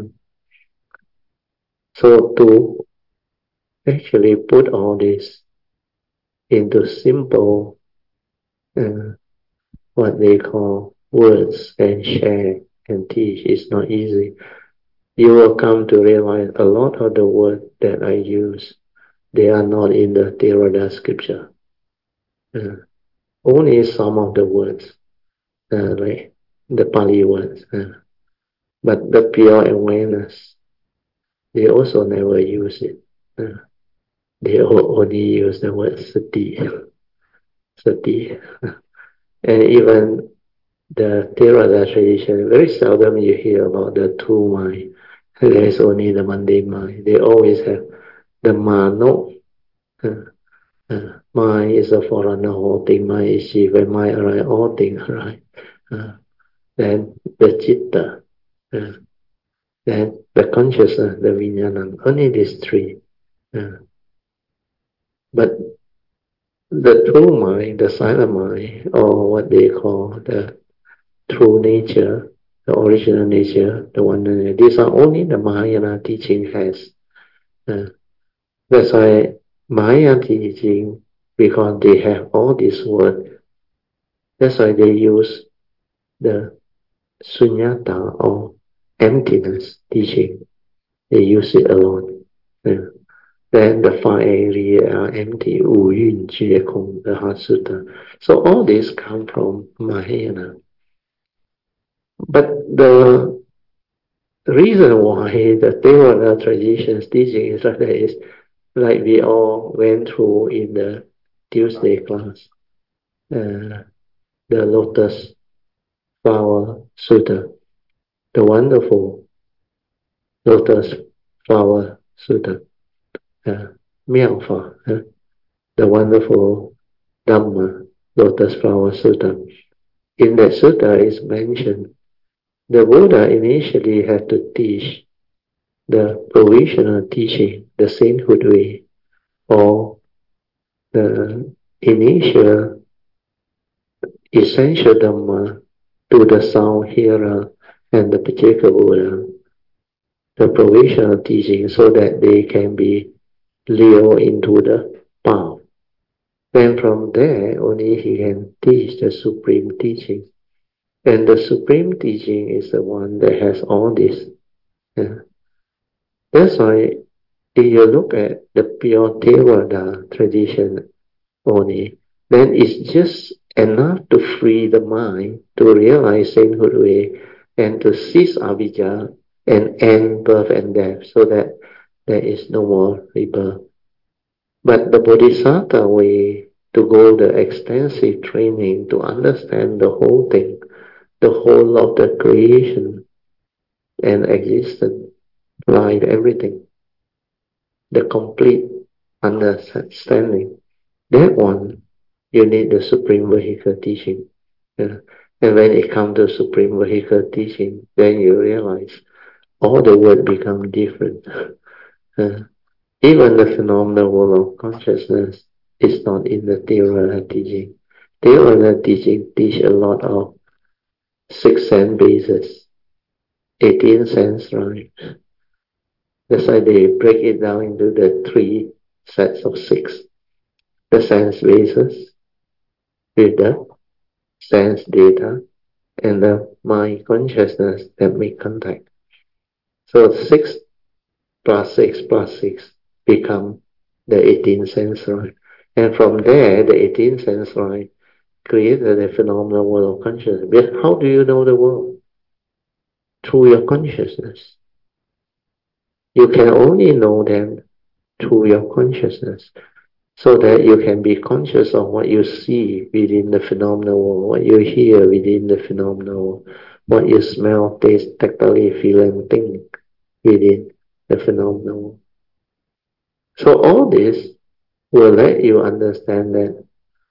So to actually put all this into simple, uh, what they call words and share and teach is not easy. You will come to realize a lot of the words that I use, they are not in the Theravada scripture. Uh, only some of the words, uh, like the Pali words. Uh, but the pure awareness, they also never use it. Uh, they only use the word sati. Sati. And even the Theravada tradition, very seldom you hear about the true mind. There is only the mundane mind. They always have the mano. Uh, uh, mind is a foreigner, all thing mind is chief. When mind arise, all things arise. Uh, then the chitta, uh, then the consciousness, the vijnana, only these three. Uh, but the true mind, the silent mind, or what they call the true nature, the original nature, the one, these are only the Mahayana teaching has. Uh, that's why Mahayana teaching, because they have all these words, that's why they use the sunyata or emptiness teaching. They use it alone. Yeah. Then the five area are empty, Wu Yun Jie Kong, the Heart Sutta. So all this come from Mahayana. But the reason why the Theravada tradition's teaching is like that is like we all went through in the Tuesday class, uh, the Lotus Flower Sutta, the wonderful Lotus Flower Sutta, uh, 妙法, uh, the wonderful Dhamma, Lotus Flower Sutta. In that sutta is mentioned the Buddha initially had to teach the provisional teaching, the sainthood way, or the initial essential Dhamma to the sound hearer and the Pacceka Buddha, the provisional teaching, so that they can be led into the path. Then from there, only he can teach the supreme teaching. And the supreme teaching is the one that has all this. Yeah. That's why if you look at the pure Theravada tradition only, then it's just enough to free the mind to realize sainthood way and to cease avijja and end birth and death so that there is no more rebirth. But the Bodhisattva way to go the extensive training to understand the whole thing, the whole of the creation and existence, life, everything, the complete understanding. That one, you need the Supreme Vehicle teaching. Yeah. And when it comes to Supreme Vehicle teaching, then you realize all the words become different. Uh, even the phenomenal world of consciousness is not in the Theravada teaching. Theravada teaching teach a lot of six sense bases, eighteen sense right. That's why they break it down into the three sets of six. The sense bases with the sense data and the mind consciousness that make contact. So six plus six plus six become the eighteen sense right. And from there, the eighteen sense right created a phenomenal world of consciousness. But how do you know the world? Through your consciousness. You can only know them through your consciousness. So that you can be conscious of what you see within the phenomenal world, what you hear within the phenomenal world, what you smell, taste, tactily, feel and think within the phenomenal world. So all this will let you understand that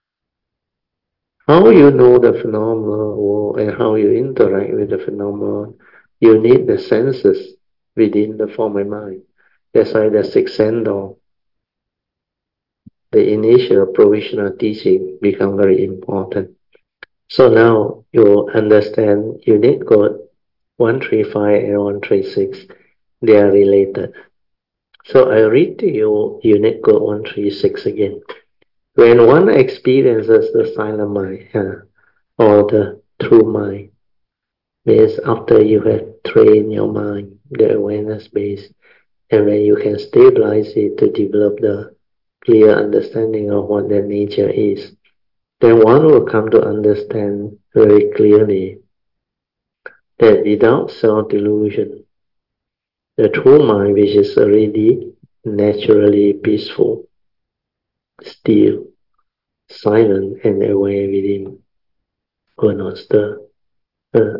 how you know the phenomenal world and how you interact with the phenomenal world, you need the senses within the form of mind. That's why the sixth sense door, the initial provisional teaching become very important. So now you understand unit code one three five and one three six, they are related. So I read to you unit code one three six again. When one experiences the silent mind uh, or the true mind, means after you have trained your mind, the awareness base, and when you can stabilize it to develop the clear understanding of what that nature is, then one will come to understand very clearly that without self-delusion, the true mind, which is already naturally peaceful, still, silent, and aware within, will not stir. Uh,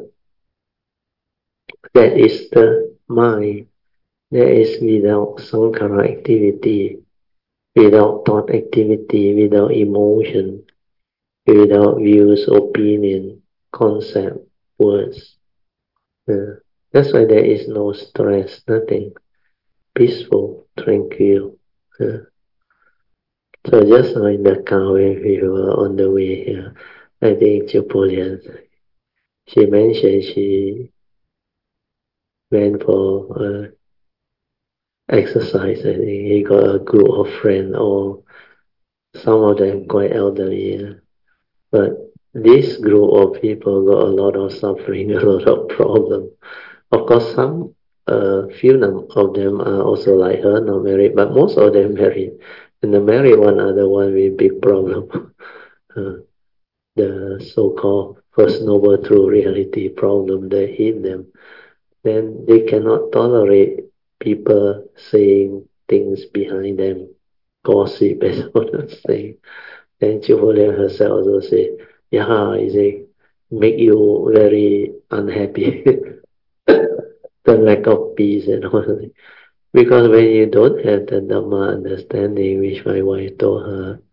that is the mind that is without sankhara activity, without thought activity, without emotion, without views, opinion, concept, words. Uh, that's why there is no stress, nothing. Peaceful, tranquil. Uh, so just now in the car when we were on the way here, I think Julian, she mentioned she went for uh, exercise. I think he got a group of friends, or some of them quite elderly. Yeah. But this group of people got a lot of suffering, a lot of problem. Of course, some, uh, few of them are also like her, not married, but most of them married. And the married one are the one with big problem. uh, the so-called First Noble True Reality problem that hit them. Then they cannot tolerate people saying things behind them, gossip and all that thing. Then Julia herself also say, yeah, is it make you very unhappy, the lack of peace and all that. Because when you don't have the Dhamma understanding, which my wife told her,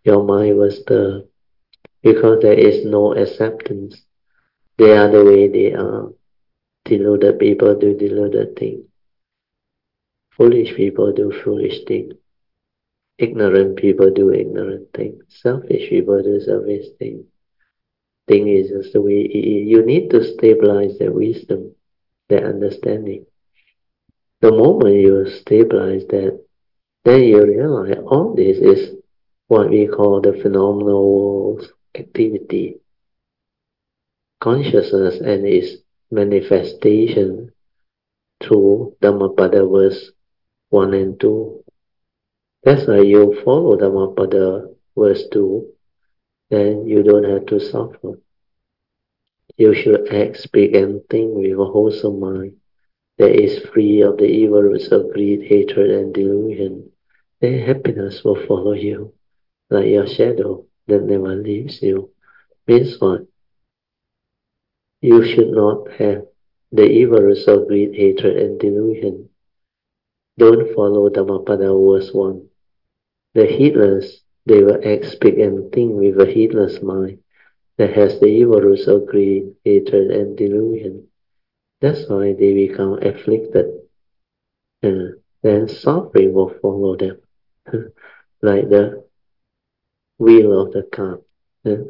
your mind will stir because there is no acceptance. They are the way they are. Deluded people do deluded things. Foolish people do foolish things. Ignorant people do ignorant things. Selfish people do selfish things. Thing is just the way it is. You need to stabilize their wisdom, their understanding. The moment you stabilize that, then you realize all this is what we call the phenomenal world's activity, consciousness and its manifestation through Dhammapada verse one and two. That's why you follow Dhammapada verse two, then you don't have to suffer. You should act, speak and think with a wholesome mind that is free of the evil roots of greed, hatred and delusion. Then happiness will follow you like your shadow that never leaves you. Means what? You should not have the evil roots of greed, hatred and delusion. Don't follow Dhammapada verse one. The heedless, they will act, speak and think with a heedless mind that has the evil roots of greed, hatred and delusion. That's why they become afflicted. And then suffering will follow them. Like the wheel of the cart uh,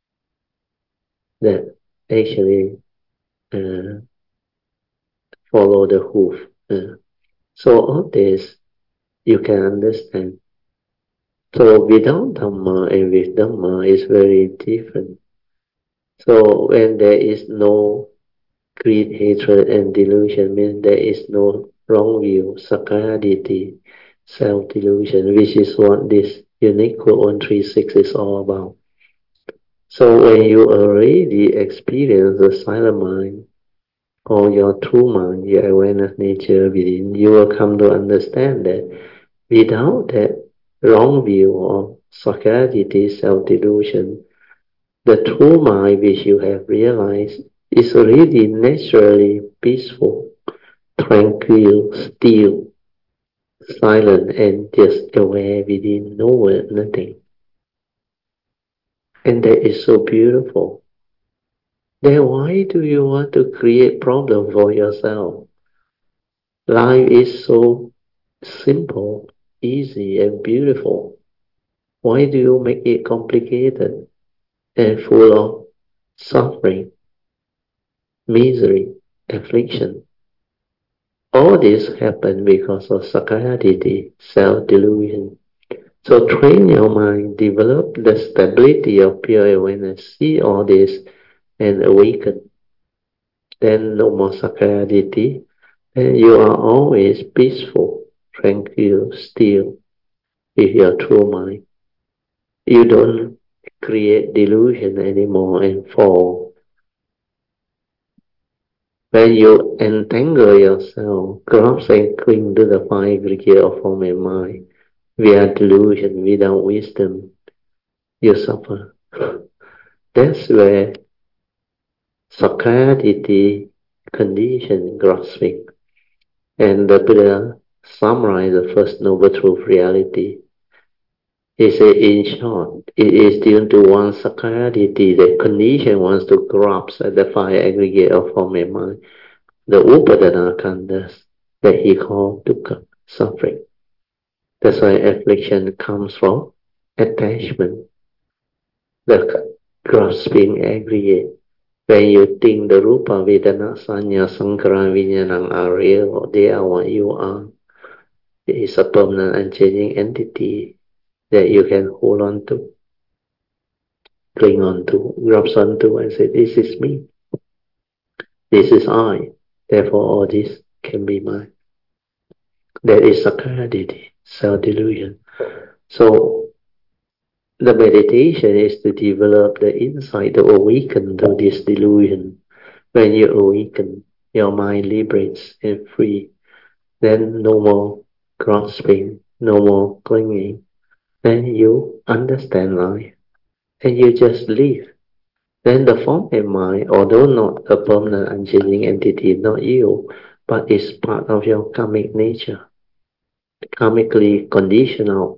that actually uh, follow the hoof. Uh, so all this you can understand. So without Dhamma and with Dhamma is very different. So when there is no greed, hatred and delusion, means there is no wrong view, sakkaya self-delusion, which is what this unique Code one three six is all about. So when you already experience the silent mind, or your true mind, your awareness nature within, you will come to understand that without that wrong view of sakkaya self-delusion, the true mind which you have realized is already naturally peaceful, tranquil, still, silent, and just aware within, no word, nothing. And that is so beautiful. Then why do you want to create problem for yourself? Life is so simple, easy, and beautiful. Why do you make it complicated and full of suffering, misery, affliction? All this happen because of sakkaya self-delusion. So train your mind, develop the stability of pure awareness, see all this and awaken. Then no more sakkaya then you are always peaceful, tranquil, still with your true mind. You don't create delusion anymore and fall. When you entangle yourself, grasp and cling to the five aggregate of form and mind, via delusion, without wisdom, you suffer. That's where sakkaya condition grasping. And the Buddha summarized the first noble truth reality. He said, in short, it is due to one sakkaya the condition wants to grasp at the five aggregate of form and mind, the upadana khandhas that he called dukkha, suffering. That's why affliction comes from attachment, the grasping aggregate. When you think the rupa, vedana, sanya, sankhara, vijnana are real, they are what you are. It is a permanent unchanging entity that you can hold on to, cling on to, grasp on to and say, this is me, this is I, therefore all this can be mine. That is sakkaya, self-delusion. So the meditation is to develop the insight to awaken to this delusion. When you awaken, your mind liberates and free. Then no more grasping, no more clinging. Then you understand life and you just live. Then the form and mind, although not a permanent unchanging entity, not you, but is part of your karmic nature, karmically conditional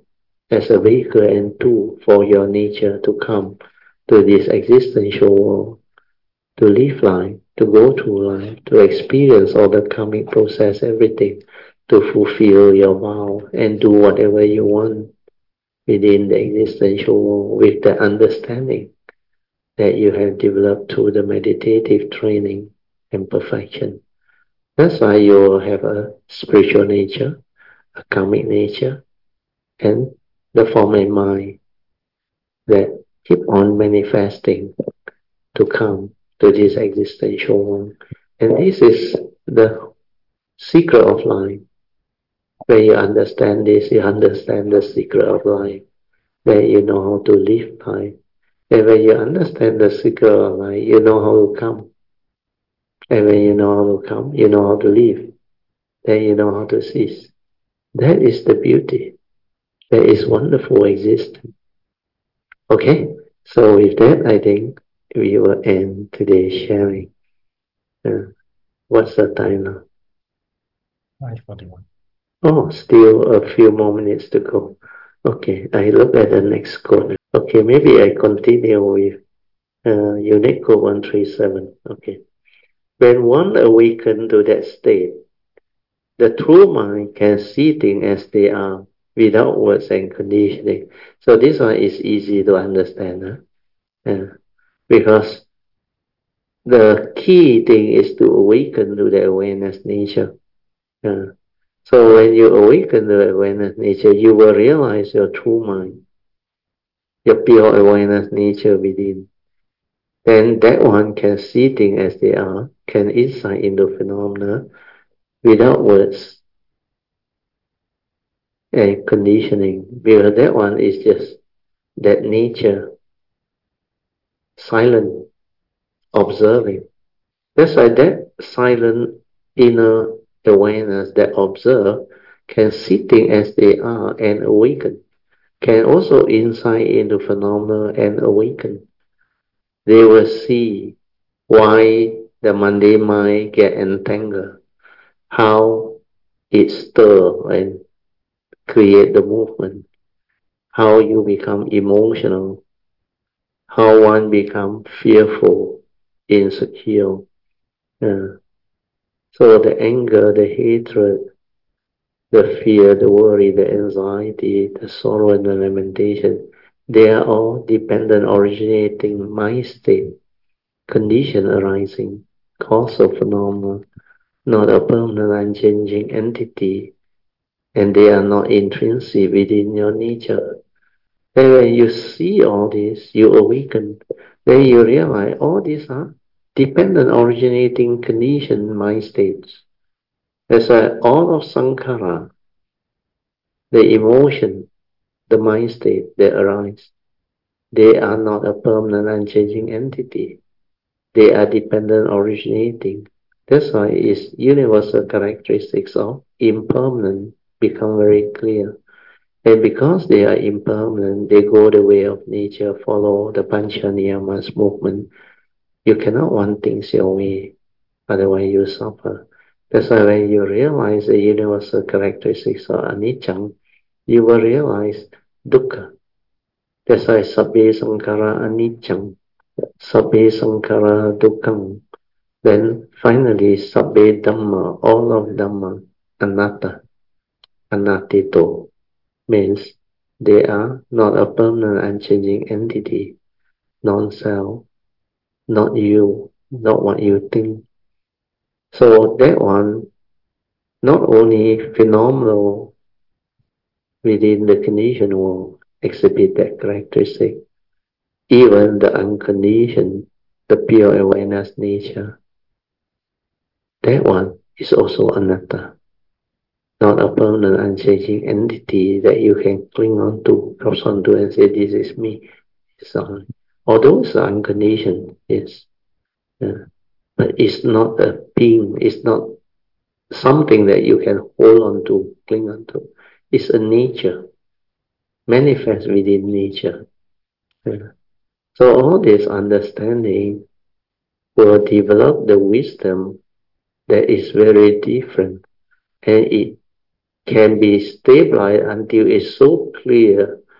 as a vehicle and tool for your nature to come to this existential world, to live life, to go through life, to experience all the karmic process, everything, to fulfill your vow and do whatever you want within the existential world with the understanding that you have developed through the meditative training and perfection. That's why you have a spiritual nature, a karmic nature, and the form and mind that keep on manifesting to come to this existential world. And this is the secret of life. When you understand this, you understand the secret of life, that you know how to live life. And when you understand the secret of life, you know how to come. And when you know how to come, you know how to live. Then you know how to cease. That is the beauty. That is wonderful existence. Okay? So with that, I think we will end today's sharing. Uh, what's the time now? five forty-one. Oh, still a few more minutes to go. Okay, I look at the next quote. Okay, maybe I continue with uh, unique code one three seven. Okay. When one awakens to that state, the true mind can see things as they are without words and conditioning. So this one is easy to understand. Huh? Yeah. Because the key thing is to awaken to the awareness nature. Yeah. So when you awaken to the awareness nature, you will realize your true mind, your pure awareness nature within. Then that one can see things as they are, can insight into phenomena without words and conditioning. Because that one is just that nature, silent, observing. That's why that silent inner awareness that observe can see things as they are and awaken, can also insight into phenomena and awaken. They will see why the mundane mind get entangled, how it stir and create the movement, how you become emotional, how one become fearful, insecure. Uh, so the anger, the hatred, the fear, the worry, the anxiety, the sorrow and the lamentation, they are all dependent originating mind state, condition arising, cause of phenomena, not a permanent unchanging entity, and they are not intrinsic within your nature. Then when you see all this, you awaken, then you realize all these are dependent originating condition mind states. That's why all of sankhara, the emotion, the mind state that arise, they are not a permanent unchanging entity. They are dependent originating. That's why its universal characteristics of impermanent become very clear. And because they are impermanent, they go the way of nature, follow the pancha niyamas movement. You cannot want things your way, otherwise you suffer. That's why when you realize the universal characteristics of anicca, you will realize dukkha. That's why sabbe sankhara anicca, sabbe sankhara dukkham. Then finally, sabbe dhamma, all of dhamma, anatta, anattito, means they are not a permanent unchanging entity, non-self, not you, not what you think. So that one, not only phenomenal within the conditioned world, exhibit that characteristic, even the unconditioned, the pure awareness nature, that one is also anatta, not a permanent unchanging entity that you can cling on to, grasp onto and say, this is me. So, although it's unconditioned, yes, uh, but it's not a being, it's not something that you can hold on to, cling on to. It's a nature, manifest within nature. Uh, so all this understanding will develop the wisdom that is very different, and it can be stabilized until it's so clear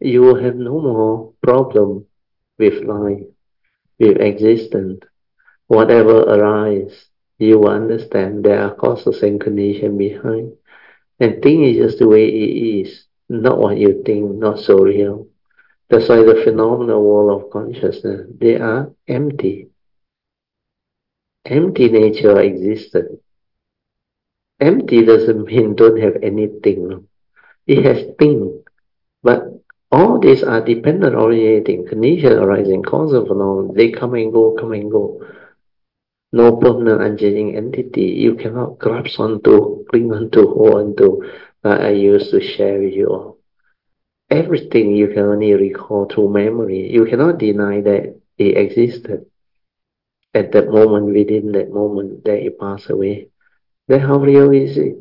you will have no more problem with life, with existence. Whatever arises, you will understand there are causes and conditions behind. And thing is just the way it is, not what you think, not so real. That's why the phenomenal world of consciousness, they are empty. Empty nature existed. Empty doesn't mean don't have anything. It has things, but all these are dependent originating, condition arising, causal phenomena. They come and go, come and go. No permanent unchanging entity. You cannot grasp onto, cling onto, hold onto, like I used to share with you all. Everything you can only recall through memory. You cannot deny that it existed at that moment, within that moment that it passed away. Then how real is it?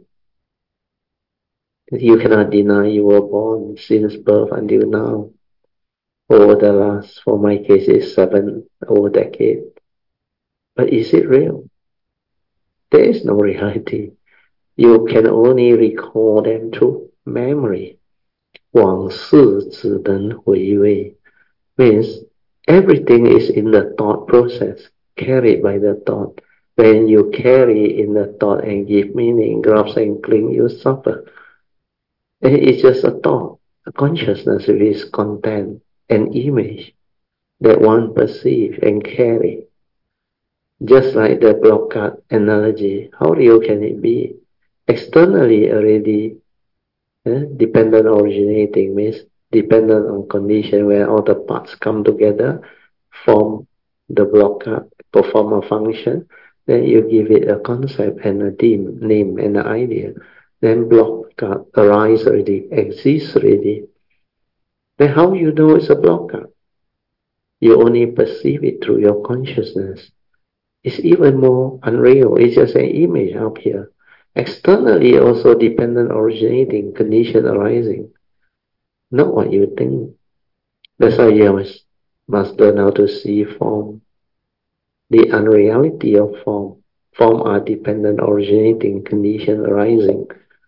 You cannot deny you were born since birth until now. Over the last, for my case, is seven over decade. But is it real? There is no reality. You can only recall them through memory. 往事只能回味 means everything is in the thought process, carried by the thought. When you carry in the thought and give meaning, grasp and cling, you suffer. And it's just a thought, a consciousness with its content, an image that one perceive and carry. Just like the block-cut analogy, how real can it be? Externally already eh, dependent originating means dependent on condition where all the parts come together, form the block-cut, perform a function, then you give it a concept and a name, name and an idea. Then block-cut arise already, exists already. Then how you know it's a block-cut? You only perceive it through your consciousness. It's even more unreal. It's just an image up here. Externally also dependent originating, condition arising. Not what you think. That's why you must, must learn how to see form. The unreality of form. Form are dependent originating, condition arising.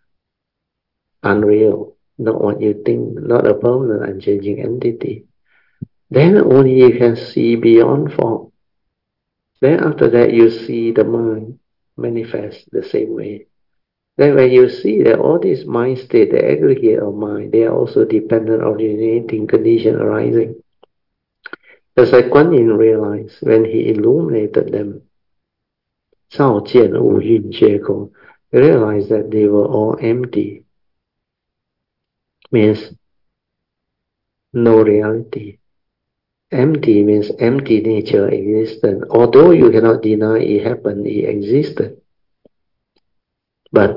Unreal. Not what you think. Not a permanent unchanging entity. Then only you can see beyond form. Then after that you see the mind manifest the same way. Then when you see that all these mind state, the aggregate of mind, they are also dependent originating condition arising. As like Guan Yin realized when he illuminated them, 照见五蕴皆空, he realized that they were all empty. Means no reality. Empty means empty nature existed. Although you cannot deny it happened, it existed. But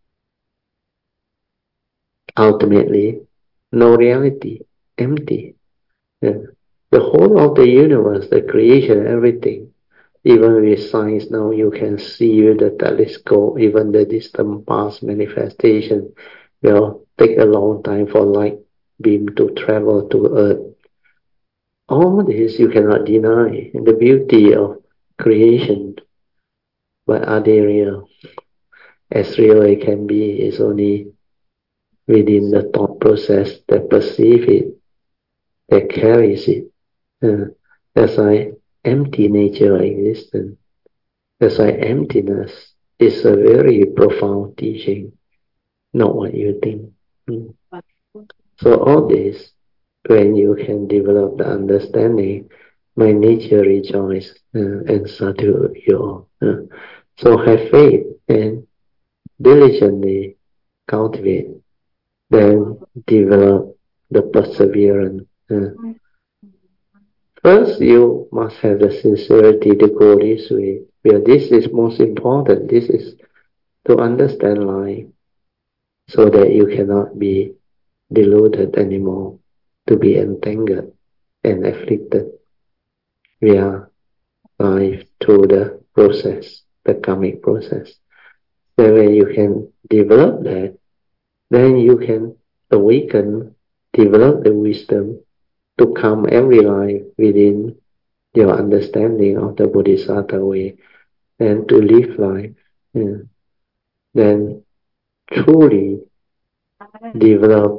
ultimately, no reality, empty. Yeah. The whole of the universe, the creation, everything, even with science now you can see with the telescope, even the distant past manifestation will take a long time for light beam to travel to Earth. All this you cannot deny, the beauty of creation, but are they real? As real it can be is only within the thought process that perceives it, that carries it. Uh, that's why empty nature existence. That's why emptiness is a very profound teaching, not what you think. Mm. So all this, when you can develop the understanding, my nature rejoice uh, and sadhu you all. Uh, so have faith and diligently cultivate, then develop the perseverance. Uh, First, you must have the sincerity to go this way. Because this is most important. This is to understand life so that you cannot be deluded anymore, to be entangled and afflicted via life through the process, the karmic process. Then when you can develop that, then you can awaken, develop the wisdom to come every life within your understanding of the Bodhisattva way and to live life. Yeah. Then truly develop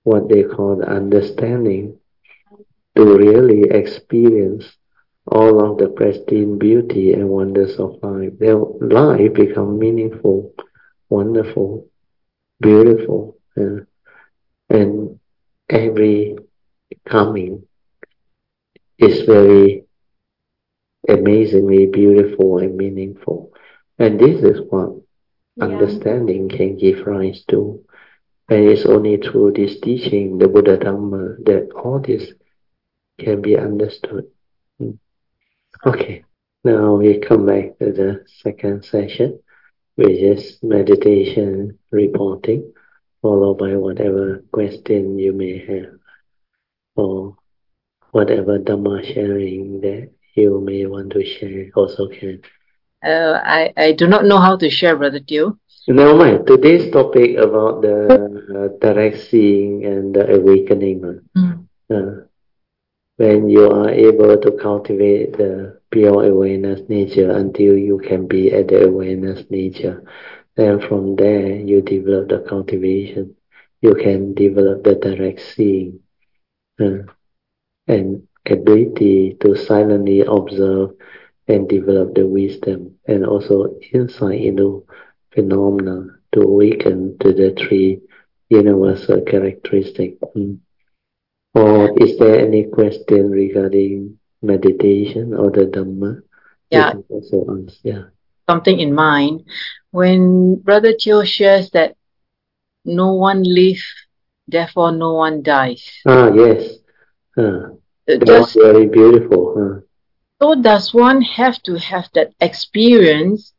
what they call the understanding to really experience all of the pristine beauty and wonders of life. Their life become meaningful, wonderful, beautiful, uh, and every coming is very amazingly beautiful and meaningful. And this is what yeah. understanding can give rise to. And it's only through this teaching, the Buddha Dhamma, that all this can be understood. Okay, now we come back to the second session, which is meditation reporting, followed by whatever question you may have, or whatever Dhamma sharing that you may want to share also can. Uh, I, I do not know how to share, Brother Teo. Never mind. Today's topic about the uh, direct seeing and the awakening. Mm. Uh, when you are able to cultivate the pure awareness nature until you can be at the awareness nature, then from there you develop the cultivation. You can develop the direct seeing uh, and ability to silently observe and develop the wisdom and also insight into phenomena to awaken to the three universal characteristics. Mm. Or is there any question regarding meditation or the Dhamma? Yeah. Also ask. Yeah. Something in mind. When Brother Teo shares that no one lives, therefore no one dies. Ah, yes. Ah, that Just, was very beautiful. Huh? So does one have to have that experience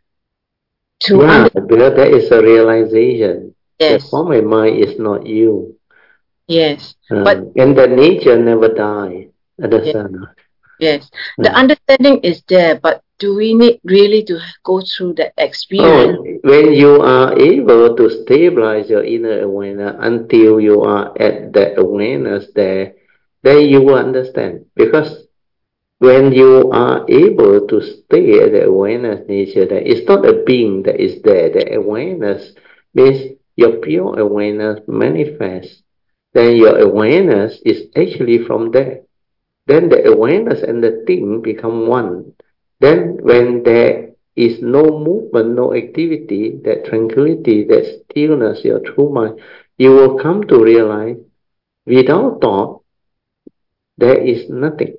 to yeah, understand? because that is a realization. Yes. The form of mind is not you. Yes. Uh, but and the nature never die. Understand? Yes. yes. The uh, understanding is there, but do we need really to go through that experience? Oh, when you are able to stabilize your inner awareness until you are at that awareness there, then you will understand. Because when you are able to stay at the awareness nature, that it's not a being that is there. The awareness means your pure awareness manifests. Then your awareness is actually from there. Then the awareness and the thing become one. Then when there is no movement, no activity, that tranquility, that stillness, your true mind, you will come to realize without thought, there is nothing.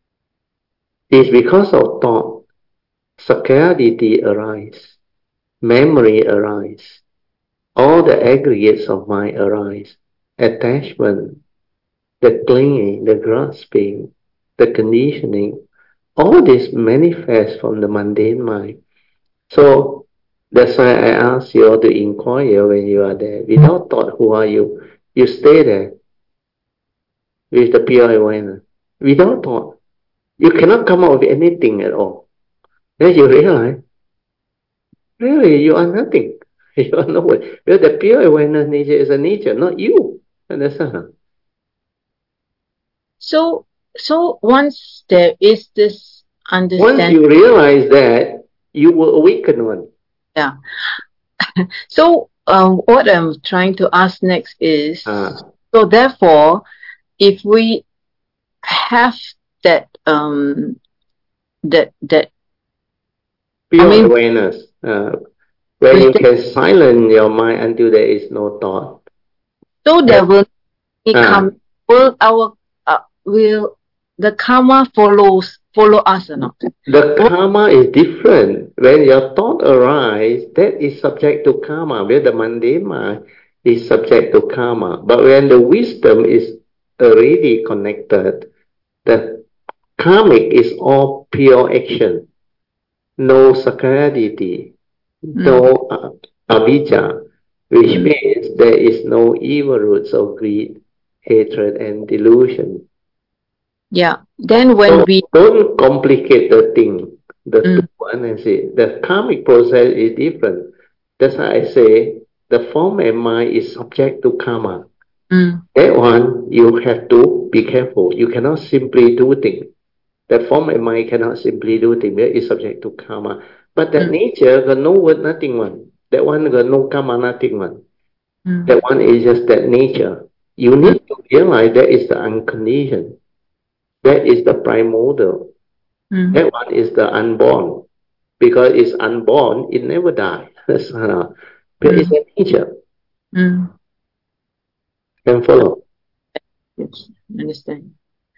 It's because of thought, sakkayaditthi arise, memory arise, all the aggregates of mind arise, attachment, the clinging, the grasping, the conditioning, all this manifests from the mundane mind. So that's why I ask you all to inquire when you are there. Without thought, who are you? You stay there with the pure awareness. Without thought, you cannot come up with anything at all. Then you realize, really, you are nothing. You are nowhere. Because the pure awareness nature is a nature, not you. Understand? So, so once there is this understanding, once you realize that, you will awaken one. Yeah. So, um, what I'm trying to ask next is, ah. so therefore, if we have that, um, that that pure I mean, awareness, uh, where you can silence your mind until there is no thought. So there will become, uh, will our uh, will the karma follows follow us or not? The karma is different. When your thought arises, that is subject to karma. Where the mundane mind is subject to karma. But when the wisdom is already connected, the karmic is all pure action. No sakkayaditthi, mm. no uh, avijja, which mm. means there is no evil roots of greed, hatred, and delusion. Yeah. Then when so we don't complicate the thing, the mm. two one and say the karmic process is different. That's why I say the form and mind is subject to karma. Mm. That one you have to be careful. You cannot simply do things. That form and mind cannot simply do things. That is subject to karma. But that mm. nature got no word, nothing one. That one got no karma, nothing one. Mm. That one is just that nature. You need to realize that is the unconditioned. That is the primordial. Mm. That one is the unborn. Because it's unborn, it never dies. That's how. But Mm. it's a nature. Mm. Can follow? Yes, understand.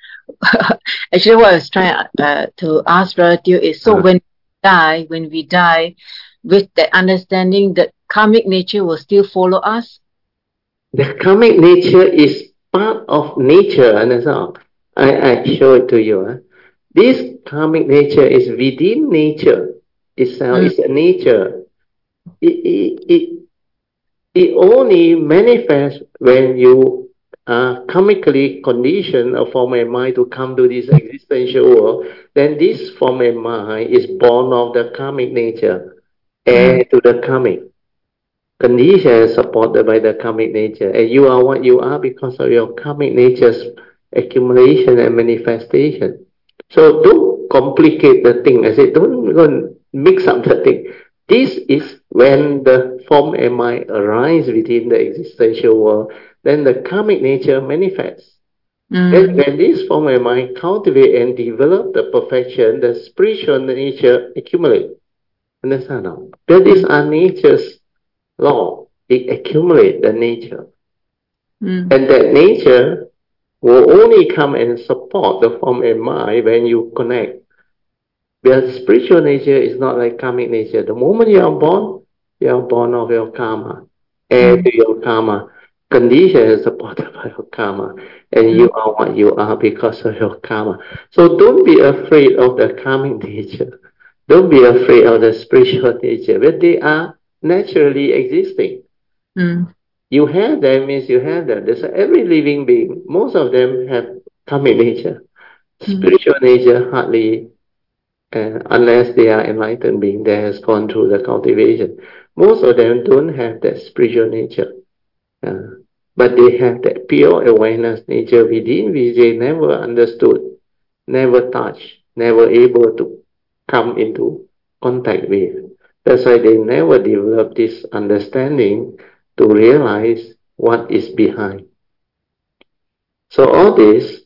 Actually, what I was trying uh, to ask relative is, so Uh. when we die, when we die, with that understanding that karmic nature will still follow us? The karmic nature is part of nature, understand? I, I show it to you. Huh? This karmic nature is within nature itself. Mm. It's a nature. It, it, it, it only manifests when you are karmically conditioned a form of mind to come to this existential world. Then this form of mind is born of the karmic nature, heir Mm. to the karmic. Conditions supported by the karmic nature, and you are what you are because of your karmic nature's accumulation and manifestation. So don't complicate the thing. I said, don't go and mix up the thing. This is when the form and mind arise within the existential world, then the karmic nature manifests. Mm. Then when this form and mind cultivate and develop the perfection, the spiritual nature accumulate. Understand now? That is our nature's law. It accumulates the nature. Mm. And that nature will only come and support the form and mind when you connect. Because spiritual nature is not like karmic nature. The moment you are born, you are born of your karma. Heir Mm. to your karma. Condition is supported by your karma. And Mm. you are what you are because of your karma. So don't be afraid of the karmic nature. Don't be afraid of the spiritual nature. But they are naturally existing. Mm. You have them means you have them. There's every living being. Most of them have karmic nature. Spiritual nature hardly, uh, unless they are enlightened being that has gone through the cultivation. Most of them don't have that spiritual nature. Uh, but they have that pure awareness nature within which they never understood, never touched, never able to come into contact with. That's why they never develop this understanding to realize what is behind. So all this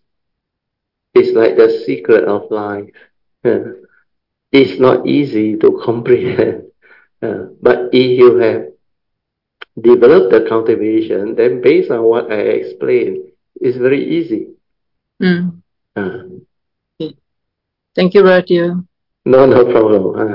is like the secret of life. Uh, it's not easy to comprehend. Uh, but if you have developed the cultivation, then based on what I explained, it's very easy. Mm. Uh, Okay. Thank you, relative. no, no problem. Uh,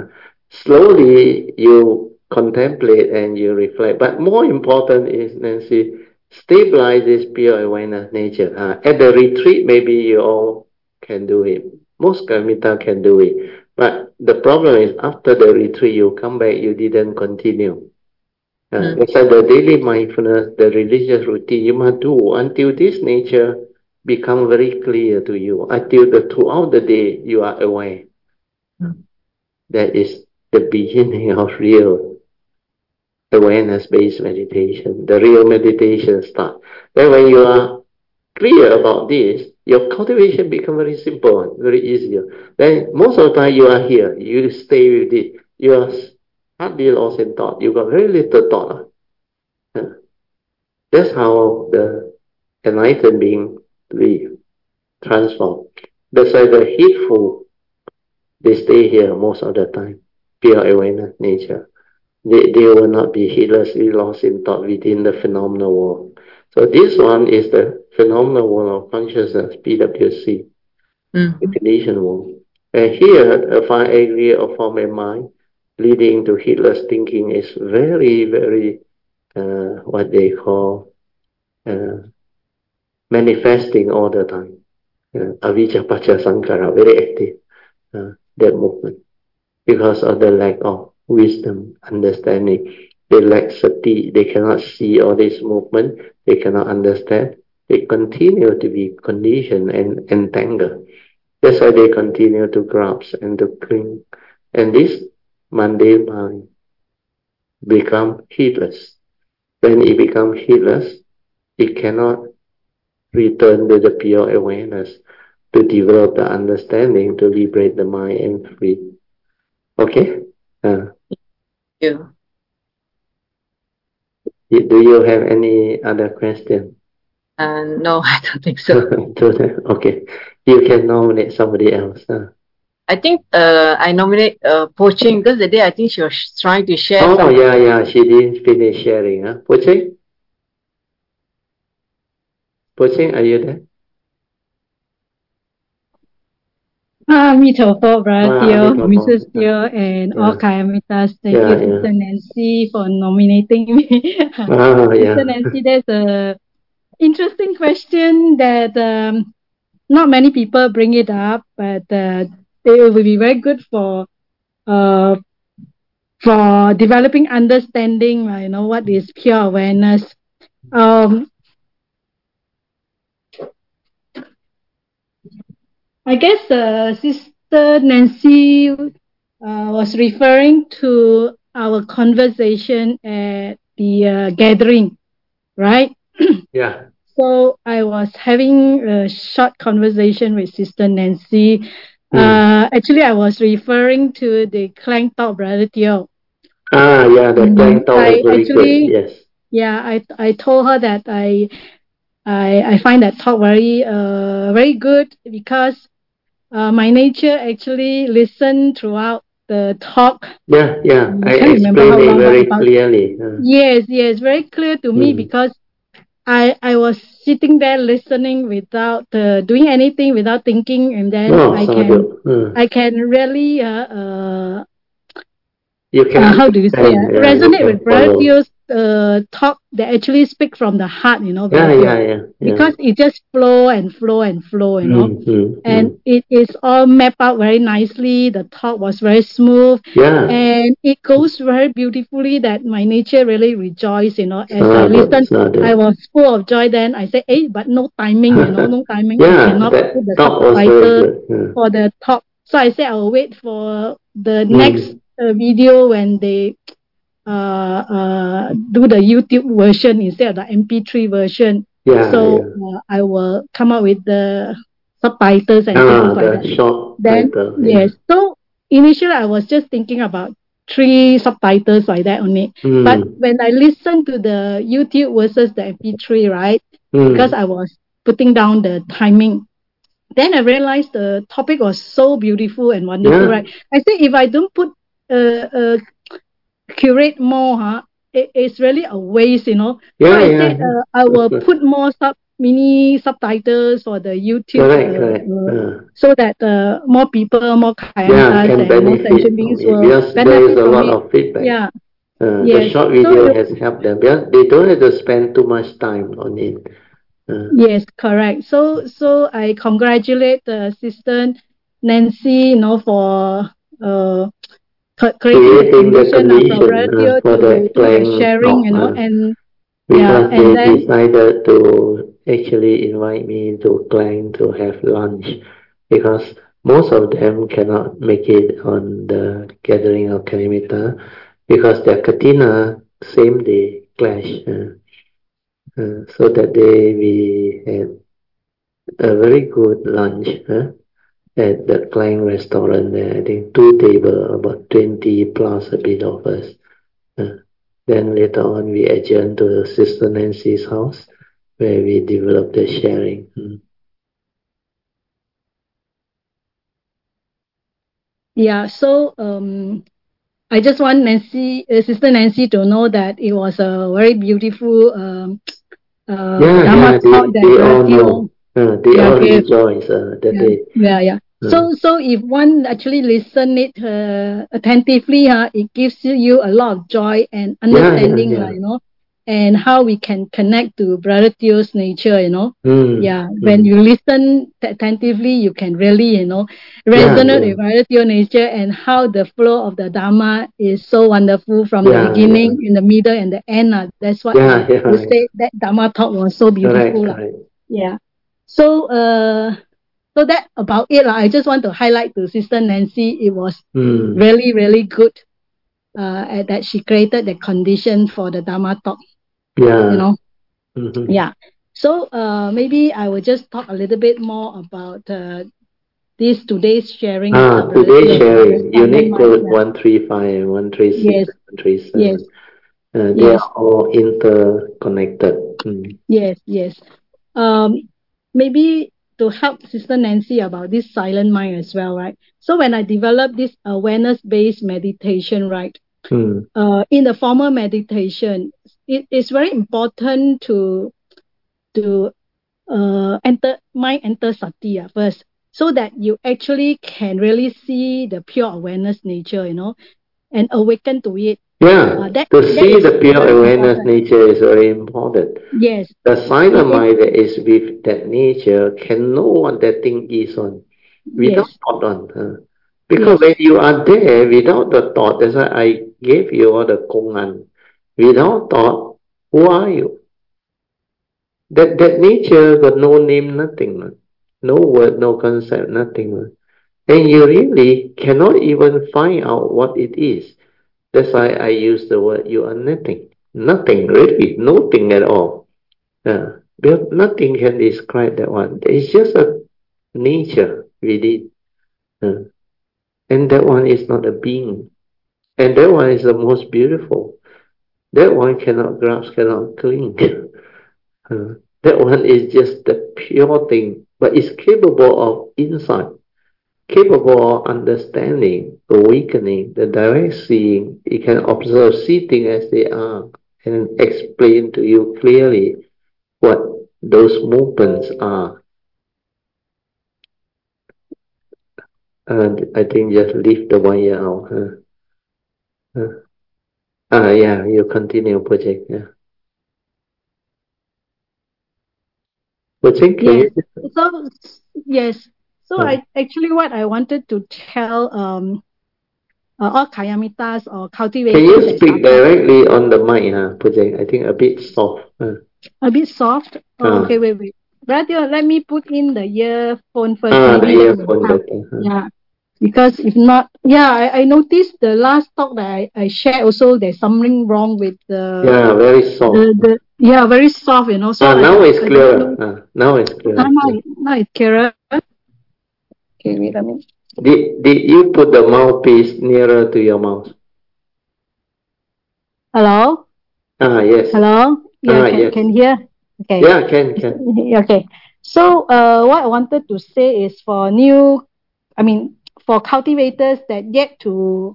slowly you contemplate and you reflect. But more important is, Nancy, stabilize this pure awareness nature. Uh, at the retreat, maybe you all can do it. Most Karmita can do it. But the problem is after the retreat, you come back, you didn't continue. Uh, Mm. it's like the daily mindfulness, the religious routine you must do until this nature become very clear to you. Until the throughout the day you are aware. Mm. That is the beginning of real awareness-based meditation. The real meditation starts. Then when you are clear about this, your cultivation becomes very simple, very easier. Then most of the time you are here, you stay with it. You are hardly lost in thought. You got very little thought. Uh, That's how the enlightened being live, transform. That's why the heedful, they stay here most of the time. Pure awareness nature. They, they will not be heedlessly lost in thought within the phenomenal world. So this one is the phenomenal world of consciousness, P W C, Mm. the conditioned world. And here, a fine degree of form and mind leading to heedless thinking is very, very, uh, what they call, uh, manifesting all the time. Uh, avijja pacha sankara, very active, uh, that movement. Because of the lack of wisdom, understanding. They lack sati, they cannot see all this movement, they cannot understand. They continue to be conditioned and entangled. That's why they continue to grasp and to cling. And this mundane mind become heedless. When it becomes heedless, it cannot return to the pure awareness to develop the understanding to liberate the mind and free. Okay? Uh, You. Do you have any other question? Uh, no, I don't think so. Okay. You can nominate somebody else. Huh? I think uh, I nominate uh, Poching because the day I think she was trying to share. Oh, some... yeah, yeah. She didn't finish sharing. Huh? Poching? Poching, are you there? Amitofo, Brother Ah, Teo, Amitofo. Missus Teo, and Yeah. all Kayamitas. Thank Yeah, you, yeah. Sister Nancy, for nominating me. Ah, yeah. Sister Nancy, there's a interesting question that um, not many people bring it up, but uh, it will be very good for uh, for developing understanding. Uh, you know what is pure awareness. Um, I guess uh, Sister Nancy uh, was referring to our conversation at the uh, gathering, right? Yeah. So I was having a short conversation with Sister Nancy. Mm. Uh, actually, I was referring to the Klang Talk, Brother Teo. Ah, yeah, the Klang Mm, Talk I was very actually, good. Yes. yeah, I I told her that I I I find that talk very uh very good because uh, my nature actually listened throughout the talk. Yeah, yeah. Mm, I I can't remember how explained it long, but very about clearly. Uh, yes, yes, very clear to me mm. because I I was sitting there listening without uh, doing anything, without thinking, and then No, I so can do. Uh, I can really uh, uh, you can uh, how do you say understand. uh, Yeah, you resonate can with Brother follow. Theo's uh, talk that actually speak from the heart, you know, Yeah, Brother Theo. yeah, yeah, yeah. Because it just flow and flow and flow, you know, Mm, mm, and mm. it is all mapped out very nicely. The talk was very smooth, Yeah. and it goes very beautifully that my nature really rejoiced, you know, as I Sadhu, listened. sadhu. I was full of joy. Then I said, hey, but no timing, you know, no timing. I Yeah, cannot that put the talk was very subtitle good. Yeah. for the talk. So I said I will wait for the Mm. next uh, video when they uh, uh, do the YouTube version instead of the M P three version. Yeah, So yeah. uh, I will come up with the subtitles and Ah, things like the that. short Then title. yes, so initially I was just thinking about three subtitles like that only. Mm. But when I listened to the YouTube versus the M P three, right? Mm. Because I was putting down the timing. Then I realized the topic was so beautiful and wonderful, Yeah. right? I said if I don't put uh, uh, curate more, huh? It, it's really a waste, you know. Yeah, so I yeah. said uh, I will put more sub mini subtitles for the YouTube, Correct, uh, correct. uh, Uh, so that uh, more people, more yeah, Kayantas can and more benefit sentient from beings it will because there is benefit a from lot it. of feedback. Yeah, Uh, the yes. short So video it, has helped them because they don't have to spend too much time on it. Uh, yes, correct. So so I congratulate uh, Sister Nancy, you know, for uh c- creating the creating the condition uh, for condition Brother uh, Theo for to the do the Klang sharing, talk you know, uh, and yeah, because and they then decided to actually invite me to Klang to have lunch because most of them cannot make it on the gathering of Kalimita because their Katina same day clash. Uh, uh, so that day we had a very good lunch. Huh? At the Klang restaurant there, I think two table, about twenty plus a bit of us. Uh, then later on, we adjourned to Sister Nancy's house where we developed the sharing. Mm. yeah, so um, I just want Nancy, uh, Sister Nancy, to know that it was a very beautiful um, uh, Yeah, Dharma yeah, talk they, that they all Brother Theo, know. Uh, they yeah, all gave. rejoice uh, that Yeah, they. yeah, yeah. Uh, So, so if one actually listen it uh, attentively, huh, it gives you a lot of joy and yeah, yeah, understanding, yeah. like, you know, and how we can connect to Brother Theo's nature, you know. Mm, Yeah, when mm. you listen attentively, you can really, you know, Yeah, resonate yeah, with Brother Theo nature and how the flow of the Dharma is so wonderful from the yeah, beginning, yeah, in the middle, and the end. Uh. That's what yeah, I yeah, would say. That Dharma talk was so correct, beautiful. Uh. correct. Yeah. So, uh, so that about it. Like, I just want to highlight to Sister Nancy, it was Mm. really, really good uh, at that she created the condition for the Dharma talk, Yeah. you know. Mm-hmm. Yeah. So uh, maybe I will just talk a little bit more about uh, this today's sharing. Ah, Uh, today's sharing, yeah. unique code one three five, one three six, Yes, one three seven. yes, Uh, they yes, are all interconnected. Mm. yes, yes. um, maybe to help Sister Nancy about this silent mind as well, right? So when I developed this awareness-based meditation, right, mm. uh, in the formal meditation, it is very important to to uh, enter mind enter sati uh, first, so that you actually can really see the pure awareness nature, you know, and awaken to it. Yeah, Uh, that, to that see is the pure very awareness important. nature is very important. Yes. The silent It- mind that is with that nature can know what that thing is on, without Yes. thought on. Huh? Because Yes. when you are there without the thought, that's why I gave you all the kongan. Without thought, who are you? That that nature got no name, nothing, man. No word, no concept, nothing, man. And you really cannot even find out what it is. That's why I use the word you are nothing. Nothing, really, nothing at all. Uh, because nothing can describe that one. It's just a nature within. Uh, and that one is not a being. And that one is the most beautiful. That one cannot grasp, cannot cling. Uh, that one is just the pure thing, but it's capable of insight, capable of understanding, awakening, the direct seeing. It can observe, see things as they are, and explain to you clearly what those movements are. And I think just leave the wire out. Huh? Uh, ah, yeah, you continue, project. Yeah. Project, can Yes. you? So yes. So Uh, I actually what I wanted to tell um uh, all Kayamitas or cultivators. Can you that speak are- directly on the mic, huh, project? I think a bit soft. Uh, A bit soft. Oh, Ah. okay, wait, wait. Radio, let me put in the earphone first. ah, the Maybe that will earphone help. better. Huh? Yeah. Because if not, yeah, I, I noticed the last talk that I, I shared also there's something wrong with the Yeah, very soft. the, the yeah, very soft, you know. So ah, I, now it's I clearer. don't know. Ah, now it's clearer. Ah, now, it- now it's clearer. Okay, wait a minute. Did, did you put the mouthpiece nearer to your mouth? Hello? Ah, yes. Hello? Yeah, Ah, can, yes. can hear? Okay. Yeah, can, can. Okay. So uh, what I wanted to say is for new, I mean, for cultivators that yet to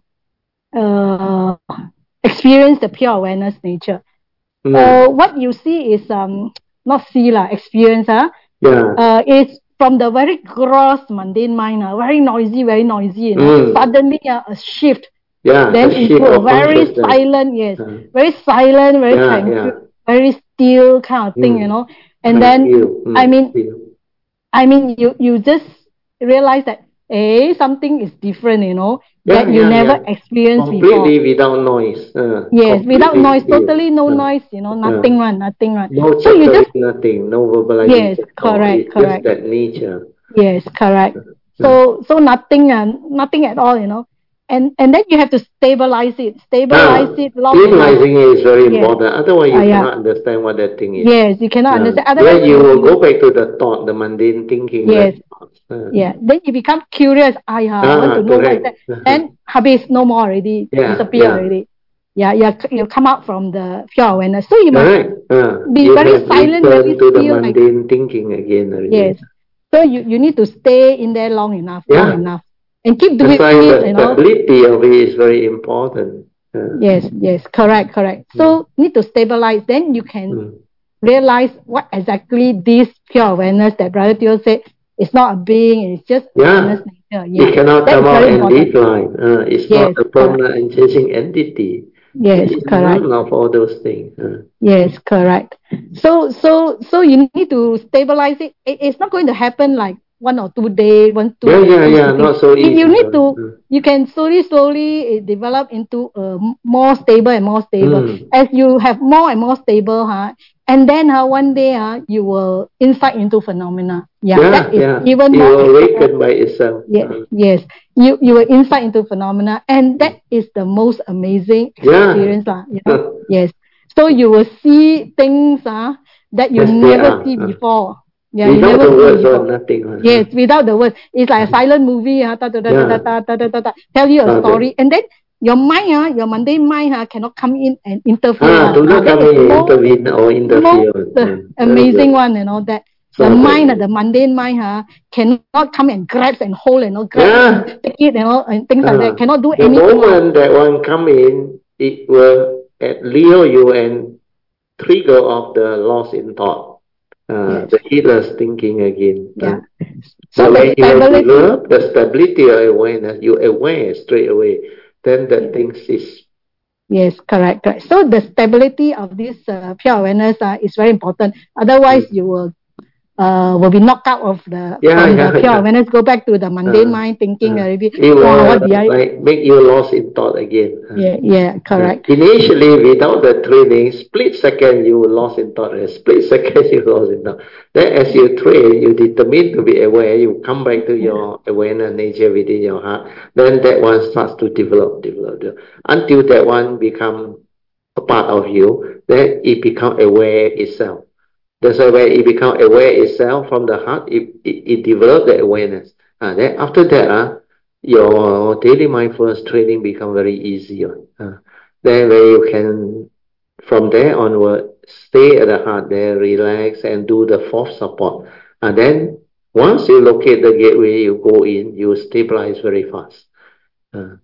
uh, experience the pure awareness nature. Mm. Uh, what you see is um not see lah, experience ah. Yeah. Uh, is from the very gross mundane mind ah, very noisy, very noisy. You know, Mm. suddenly ah, a shift. Yeah, Then a into shift a of very consciousness. silent, yes, Uh, very silent, very yeah, tranquil, yeah. very still kind of thing. Mm. You know, and I then feel. Mm, I mean, feel. I mean, you you just realize that eh, something is different. You know, Yeah, that you yeah, never yeah. experienced Completely before. without noise. Uh, Yes, without completely noise, still. totally no Uh, noise. You know, uh, nothing one, nothing one. No So you chattering, just nothing. No yes, verbalization. No, correct, it's correct. just that nature. Yes, correct. Uh, So so nothing and nothing at all. You know, and and then you have to stabilize it, stabilize Ah, it long enough. stabilizing it is very Yes. important. Otherwise, you Ah, yeah. cannot understand what that thing is. Yes, you cannot Uh, understand. Otherwise, then you will you, go back to the thought, the mundane thinking. yes, Like thoughts. Uh, yeah. Then you become curious. Ah, yeah, I want ah, to know what is correct. that. Then habis, no more already, Yeah, disappear yeah. already. Yeah, yeah. You come out from the pure awareness. So you must Correct. Uh, be you very have silent, very returned to the still. Like mundane thinking again. Already. yes. So you, you need to stay in there long enough, Yeah. long enough, and keep doing That's why it. the You know. stability of it is very important. Uh, Yes, yes, correct, correct. So need to stabilize. Then you can mm. realize what exactly this pure awareness that Brother Teo said is not a being. It's just Yeah. awareness nature. Yeah, It cannot that come is out very and important. decline. Uh, it's Yes, not a permanent and changing entity. Yes, It is correct. none of all those things. Uh, Yes, correct. So, so, so you need to stabilize it. it it's not going to happen like one or two days, one, two yeah, days. yeah, two yeah. sitting. Not so If easy. you need to, Uh, you can slowly, slowly uh, develop into a m- more stable and more stable. Mm. As you have more and more stable, huh? And then, huh, one day, huh, you will insight into phenomena. Yeah, yeah, that is yeah. even It more. will awaken by itself. Yes, Uh, yes. You you will insight into phenomena, and that is the most amazing Yeah. experience, lah. You know. Yes. So you will see things, ah, that you As they never are, see uh. before. Yeah, you Without never the see words or before. nothing. Uh, Yes, without the words. It's like a silent movie, ah, ta, ta, ta, ta, Yeah. ta, ta, ta, ta, ta, tell you a Ah, story, and then your mind, ah, your mundane mind, ah, cannot come in and interfere. Ah, ah. do not Ah, that come is in and most, intervene or interfere. most Uh, amazing very good. one, you know that. So the mind, the, the mundane mind, huh, cannot come and grab and hold and all, grab yeah. and take it and all, and things uh, like that. Cannot do the anything. The moment that one come in, it will lure you and trigger off the loss in thought, uh, yes. the heedless thinking again. Yeah. Uh, so when you develop the stability of awareness, you aware straight away, then the yeah. things is. Yes, correct, correct. So the stability of this uh, pure awareness uh, is very important. Otherwise, mm. you will uh, will be knocked out of the, yeah, from yeah, the pure yeah. awareness, go back to the mundane uh, mind thinking uh, already. It will oh, what did I... like, make you lost in thought again. Uh, yeah, yeah, correct. Uh, initially, without the training, split second you lost in thought, a split second you lost in thought. Then as you train, you determine to be aware, you come back to yeah. your awareness nature within your heart, then that one starts to develop, develop, develop. Until that one become a part of you, then it become aware itself. That's why when it become aware itself from the heart, it, it, it develops the awareness. Uh, then after that, uh, your daily mindfulness training become very easy. Uh, then where you can, from there onward, stay at the heart there, relax and do the fourth support. And then once you locate the gateway, you go in, you stabilize very fast. Uh,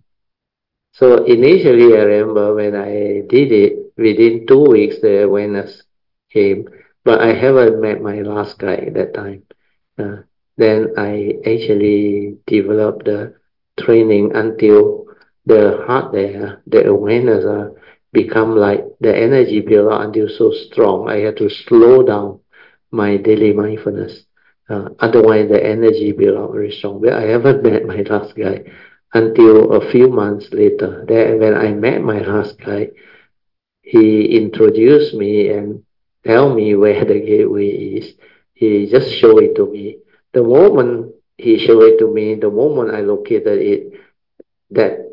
so initially, I remember when I did it, within two weeks, the awareness came. But I haven't met my last guy at that time. Uh, then I actually developed the training until the heart there, the awareness uh, become like the energy build up until so strong. I had to slow down my daily mindfulness. Uh, otherwise, the energy build up very strong. But I haven't met my last guy until a few months later. Then when I met my last guy, he introduced me and tell me where the gateway is. He just showed it to me. The moment he showed it to me, the moment I located it, that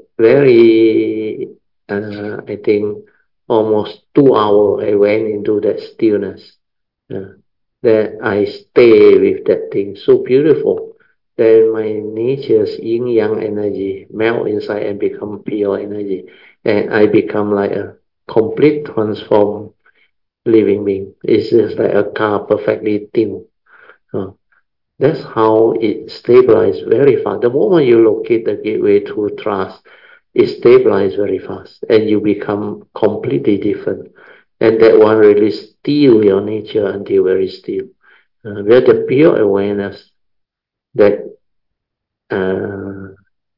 very, uh, I think, almost two hours, I went into that stillness. Uh, that I stay with that thing, so beautiful. Then my nature's yin yang energy melt inside and become pure energy, and I become like a complete transformed living being. It's just like a car perfectly tuned. Uh, that's how it stabilizes very fast. The moment you locate the gateway through trust, it stabilizes very fast, and you become completely different. And that one really steal your nature until very still. Uh, where the pure awareness that uh,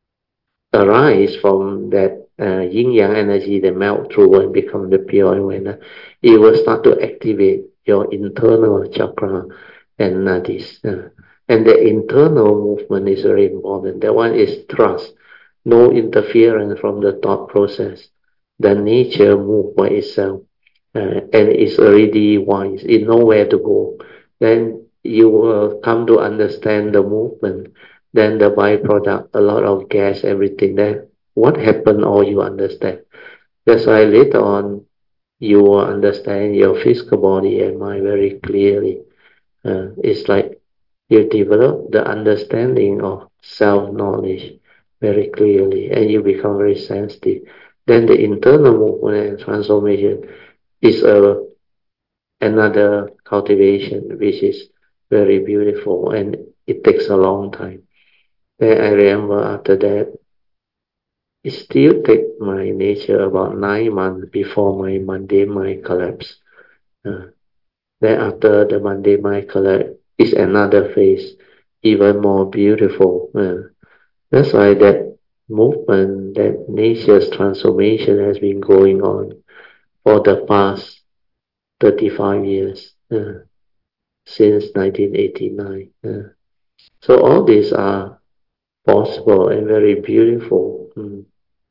arise from that uh, yin yang energy that melt through and become the pure awareness, it will start to activate your internal chakra and nadis. Uh, and the internal movement is very important. That one is trust, no interference from the thought process. The nature moves by itself, uh, and it's already wise. It knows where to go. Then you will come to understand the movement. Then the byproduct, a lot of gas, everything there. What happened, all you understand. That's why later on, you will understand your physical body and mind very clearly. Uh, it's like you develop the understanding of self-knowledge very clearly, and you become very sensitive. Then the internal movement and transformation is a another cultivation, which is very beautiful, and it takes a long time. Then I remember after that, it still take my nature about nine months before my mundane mind collapse. Uh, then after the mundane mind collapse, is another phase, even more beautiful. Uh, that's why that movement, that nature's transformation has been going on for the past thirty-five years, uh, since nineteen eighty-nine. Uh, so all these are possible and very beautiful. Mm.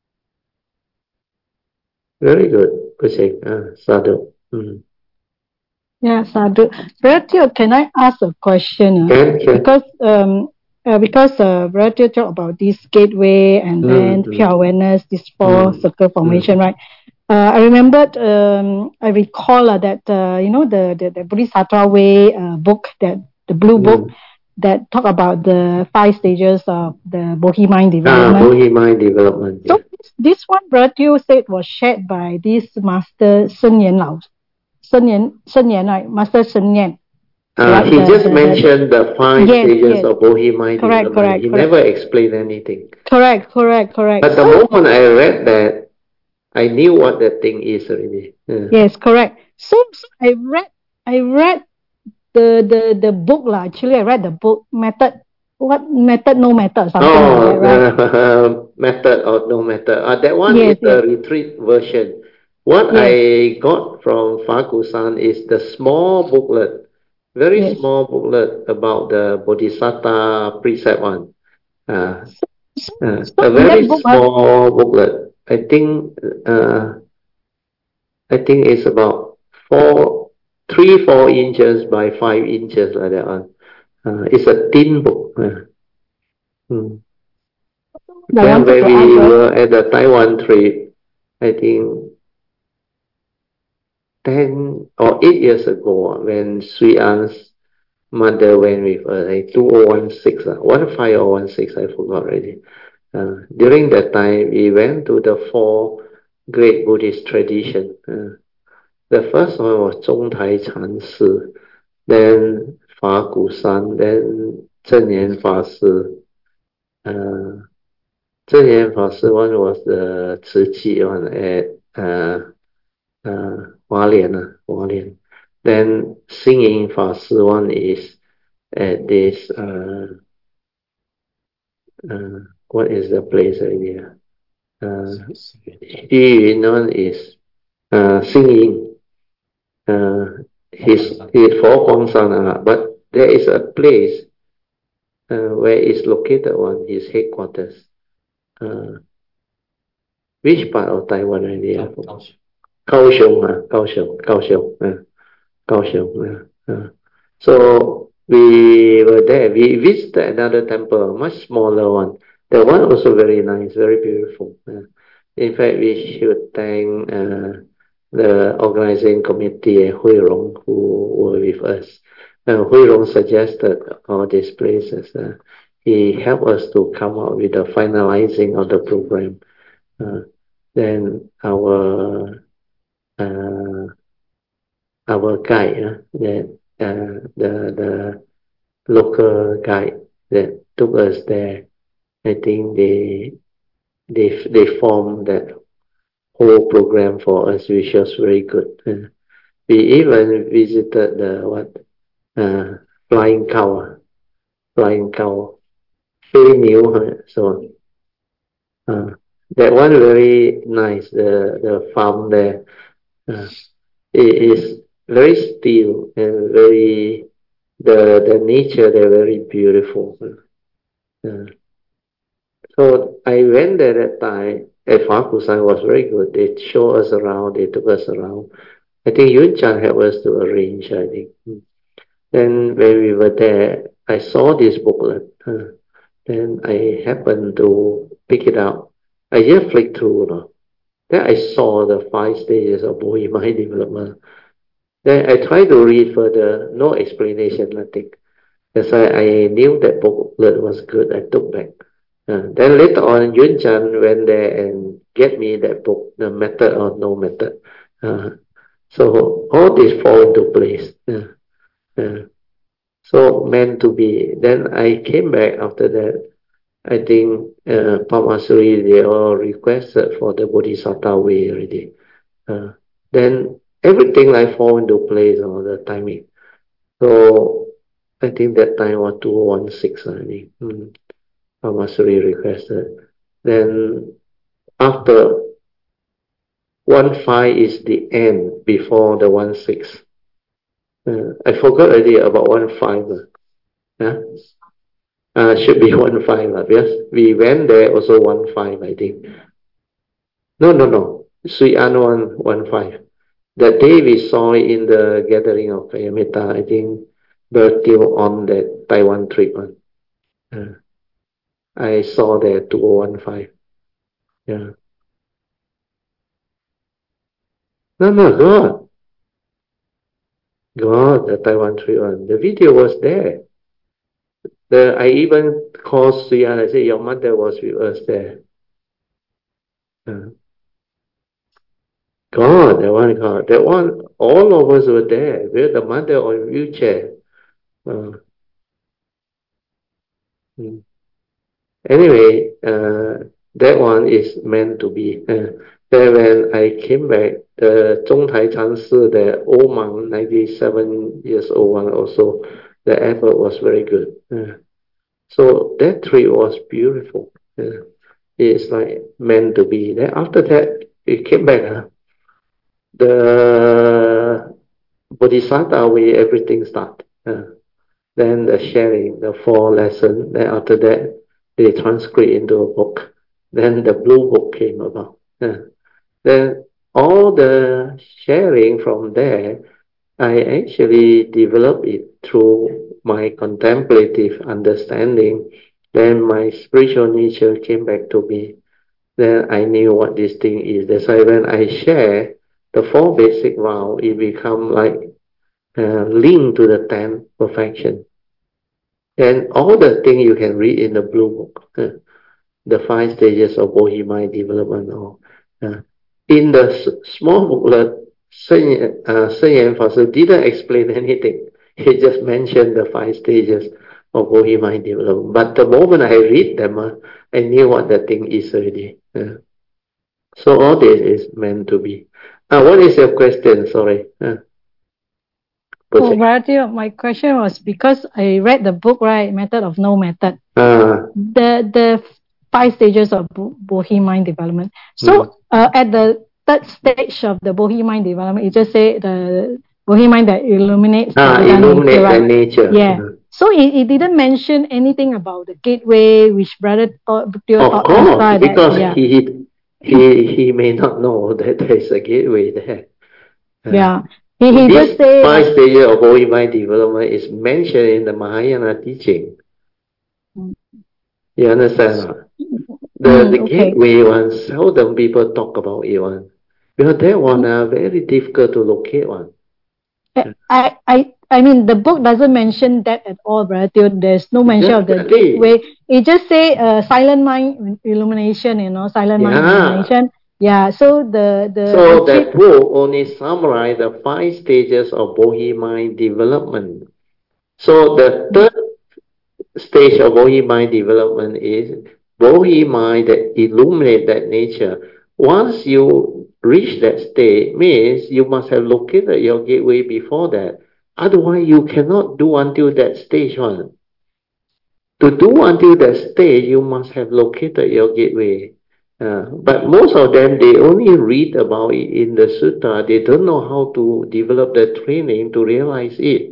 Very good. Good. Uh, sadhu. Mm. Yeah, sadhu. Brother Teo, can I ask a question? Uh? Can, can. Because um, uh, because uh, Brother Teo talked about this gateway and mm, then mm. pure awareness, this four mm. circle formation, mm. right? Uh, I remembered, um, I recall uh, that uh, you know the the, the Bodhisattva Way uh, book, that the blue book. Mm. That talk about the five stages of the Bohi mind development. Ah, Bohi mind development. Yeah. So this, this one, Brother Teo said, was shared by this Master Sun Yan Lao, Sun Yan, Sun Yan, right? Master Sun Yan. Uh, like he the, just the, mentioned the five yes, stages yes. of Bohemian Correct, development. correct, He correct. never explained anything. Correct, correct, correct. But the So, moment I read that, I knew what that thing is already. Yeah. yes, correct. So, so I read, I read the the the book lah. Actually, I read the book method. What method? No method. Something Oh, like that, right? the method or no method. Uh, that one Yes, is the yes, retreat version. What yes, I got from Faku-san is the small booklet, very yes. small booklet about the Bodhisattva precept one. Uh, So, so, uh, so a in that very book, uh, small booklet. I think uh, I think it's about four, three, four inches by five inches like that one. Uh, it's a thin book. Uh, mm. I When, wanted when to we ask, right? were at the Taiwan trip, I think ten or eight years ago, when Sui An's mother went with us, like two thousand sixteen, uh, one five or one six, I forgot already. Uh, during that time, we went to the four great Buddhist traditions. Uh, the first one was Zhongtai Chan Si, then Fa Gu San, then Zhen Yan Fa Si. Uh, Zhen Yan Fa Si one was the Tzu Chi one at uh, uh, Hualien, uh, Hualien. Then Xingyin Fa Si one is at this, uh, uh, what is the place area? Uh, Xiyun one is uh, Xingyin. Uh, his his Foguangshan, uh, but there is a place uh, where is located on his headquarters. Uh, which part of Taiwan area? Kaohsiung, uh, Kaohsiung, Kaohsiung, uh, Kaohsiung. Uh, uh. So we were there. We visited another temple, a much smaller one. The one also very nice, very beautiful. Uh, in fact, we should thank uh, the organizing committee at Hui Rong who were with us. Uh, Hui Rong suggested all these places. Uh, he helped us to come up with the finalizing of the program. Uh, then our uh, our guide, uh, that uh, the the local guide that took us there, I think they they they formed that whole program for us, which was very good. Uh, we even visited the what uh, flying cow, uh, flying cow, very new, uh, so uh, that one very nice. The the farm there uh, it is very still and very the the nature there very beautiful. Uh, so I went there that time. At Fakusan was very good. They showed us around. They took us around. I think Yun Chan helped us to arrange. I think. Then when we were there, I saw this booklet. Uh, then I happened to pick it up. I just flicked through. You know. Then I saw the five stages of Bohemian mind development. Then I tried to read further. No explanation. Nothing. That's why I knew that booklet was good. I took back. Uh, then later on, Yun Chan went there and get me that book, The Method or No Method. Uh, so all this fall into place. Uh, uh, so meant to be. Then I came back after that. I think uh, Pamasuri, they all requested for the Bodhisattva way already. Uh, then everything like fall into place all the timing. So I think that time was two thousand sixteen, I think. Mm. Pamasuri requested. Then after one five is the end before the one six. Uh, I forgot already about one five. Uh, yeah? uh, should be one five. Uh, yes, we went there also one five, I think. No, no, no. Sui An one one five. That day we saw it in the gathering of Kayamita, I think, Bertil on that Taiwan trip. Uh, uh, I saw there two thousand fifteen. Yeah. No, no, God. God, the Taiwan trip one. The video was there. The I even called Suyan. I said, your mother was with us there. Uh, God, that one, God. That one, all of us were there. With the mother on wheelchair. Uh, mm. Anyway, uh, that one is meant to be. Uh, then when I came back, the Zhongtai Chansi, the old monk, ninety-seven years old one also, the effort was very good. Uh, so that trip was beautiful. Uh, it's like meant to be. Then after that, we came back. Uh, the Bodhisattva way, everything started. Uh, then the sharing, the four lessons. Then after that, they transcribed into a book. Then the blue book came about. Uh, then all the sharing from there, I actually developed it through my contemplative understanding. Then my spiritual nature came back to me. Then I knew what this thing is. That's why when I share the four basic vows, it become like uh, linked to the ten perfection. And all the things you can read in the blue book, uh, the five stages of Bodhi mind development. Or uh, in the s- small booklet, Sen uh, Yan Fasu didn't explain anything. He just mentioned the five stages of Bodhi mind development. But the moment I read them, uh, I knew what the thing is already. Uh, so all this is meant to be. Uh, what is your question? Sorry. Uh, Oh, Bharatiya, my question was because I read the book, right? Method of No Method. uh, The the five stages of Bo- Bodhi mind development. So mm. uh, at the third stage of the Bodhi mind development, you just say the Bodhi mind that illuminates ah, the illuminate nature, right? the nature. Yeah. Uh, So it, it didn't mention anything about the gateway, which brother thought, Of thought course, that, because yeah. he he he may not know that there is a gateway there. Uh, Yeah. He, he this just say five like, stages of Bodhi mind development is mentioned in the Mahayana teaching. Mm. You understand? Or not? The Mm, the okay. gateway one seldom people talk about it one, because that one are very difficult to locate one. I, I, I mean, the book doesn't mention that at all, right? There's no mention of the Definitely. gateway. It just say uh, silent mind illumination, you know, silent mind Yeah. illumination. Yeah. So the the So retreat- that book only summarize the five stages of Bodhi mind development. So the third stage of Bodhi mind development is Bodhi mind that illuminate that nature. Once you reach that state, means you must have located your gateway before that. Otherwise, you cannot do until that stage one. To do until that stage, you must have located your gateway. Uh, but most of them, they only read about it in the sutta. They don't know how to develop the training to realize it.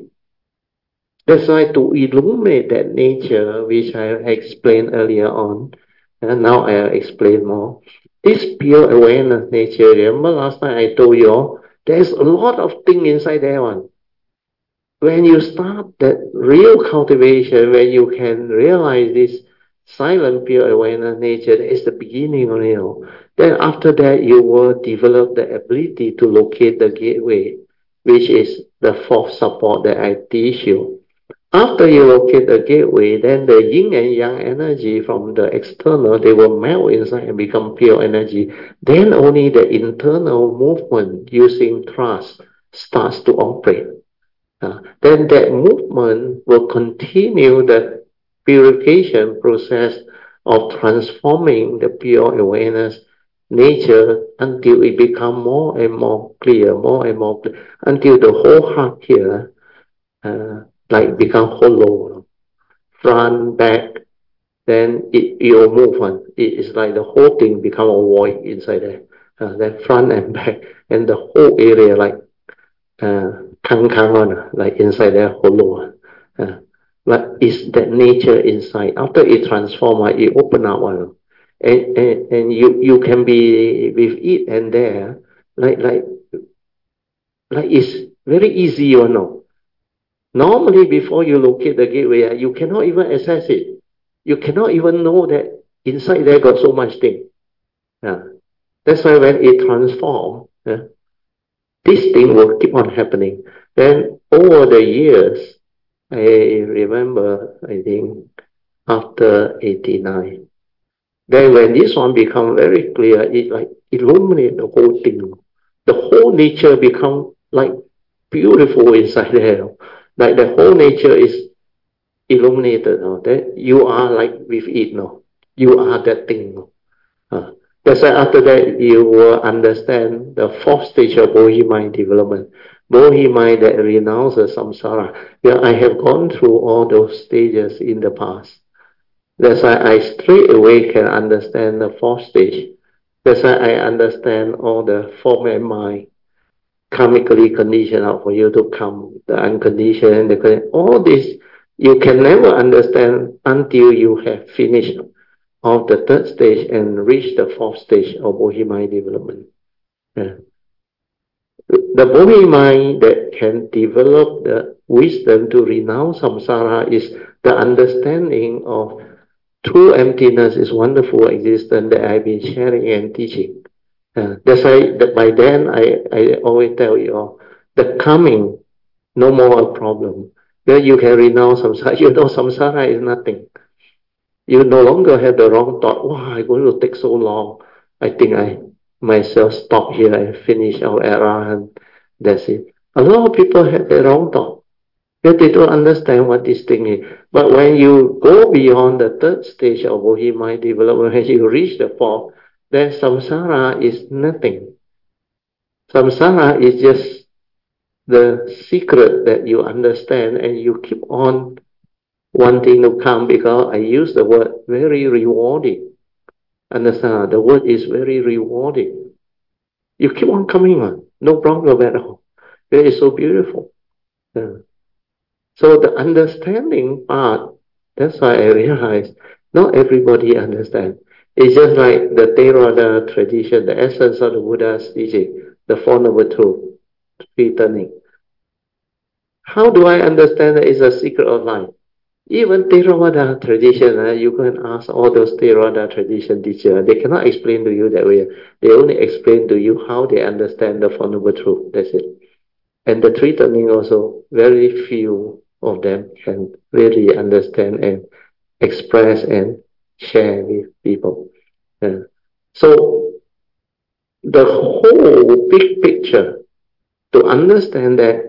That's why to illuminate that nature, which I explained earlier on, and now I'll explain more. This pure awareness nature, remember last time I told you all, there's a lot of things inside there one. When you start that real cultivation, when you can realize this silent pure awareness nature, that is the beginning of it all. Then after that, you will develop the ability to locate the gateway, which is the fourth support that I teach you. After you locate the gateway, then the yin and yang energy from the external, they will melt inside and become pure energy. Then only the internal movement using trust starts to operate. Uh, then that movement will continue the purification process of transforming the pure awareness nature until it become more and more clear, more and more clear, until the whole heart here uh, like become hollow, front, back, then it, it will move on. It is like the whole thing become a void inside there. Uh, then front and back, and the whole area like uh, kang kang on, like inside there hollow. Uh, but it's that nature inside. After it transform, uh, it open up one. And, and, and you, you can be with it and there, like, like, like it's very easy, you know. Normally, before you locate the gateway, you cannot even access it. You cannot even know that inside there got so much thing. Yeah. That's why when it transforms, yeah, this thing will keep on happening. Then over the years, I remember, I think, after eighty-nine, then when this one become very clear, it like illuminate the whole thing. The whole nature become like beautiful inside there. Like the whole nature is illuminated. No? That you are like with it. No? You are that thing. No? Uh, that's why after that you will understand the fourth stage of Bodhi mind development. Bodhi mind that renounces samsara. Yeah, I have gone through all those stages in the past. That's why I straight away can understand the fourth stage. That's why I understand all the form and mind karmically conditioned out for you to come, the unconditioned, the all this you can never understand until you have finished of the third stage and reach the fourth stage of Bodhi mind development. Yeah. The Bodhi mind that can develop the wisdom to renounce samsara is the understanding of true emptiness is wonderful existence that I've been sharing and teaching. Uh, that's why that by then I, I always tell you all, the coming, no more a problem. Then you can renounce samsara. You know samsara is nothing. You no longer have the wrong thought. Wow, it's going to take so long. I think I myself stop here and finish our era and that's it. A lot of people have the wrong thought. Because they don't understand what this thing is. But when you go beyond the third stage of Bodhi mind development, when you reach the fourth, then samsara is nothing. Samsara is just the secret that you understand and you keep on wanting to come because I use the word very rewarding. Understand? The word is very rewarding. You keep on coming on, no problem at all. It is so beautiful. Yeah. So the understanding part, that's why I realized not everybody understands. It's just like the Theravada tradition, the essence of the Buddha's teaching, the Four Noble Truths, three turning. How do I understand that it's a secret of life? Even Theravada tradition, uh, you can ask all those Theravada tradition teachers, they cannot explain to you that way. They only explain to you how they understand the Four Noble Truths. That's it. And the three turning also, very few of them can really understand and express and share with people. Yeah. So the whole big picture, to understand that,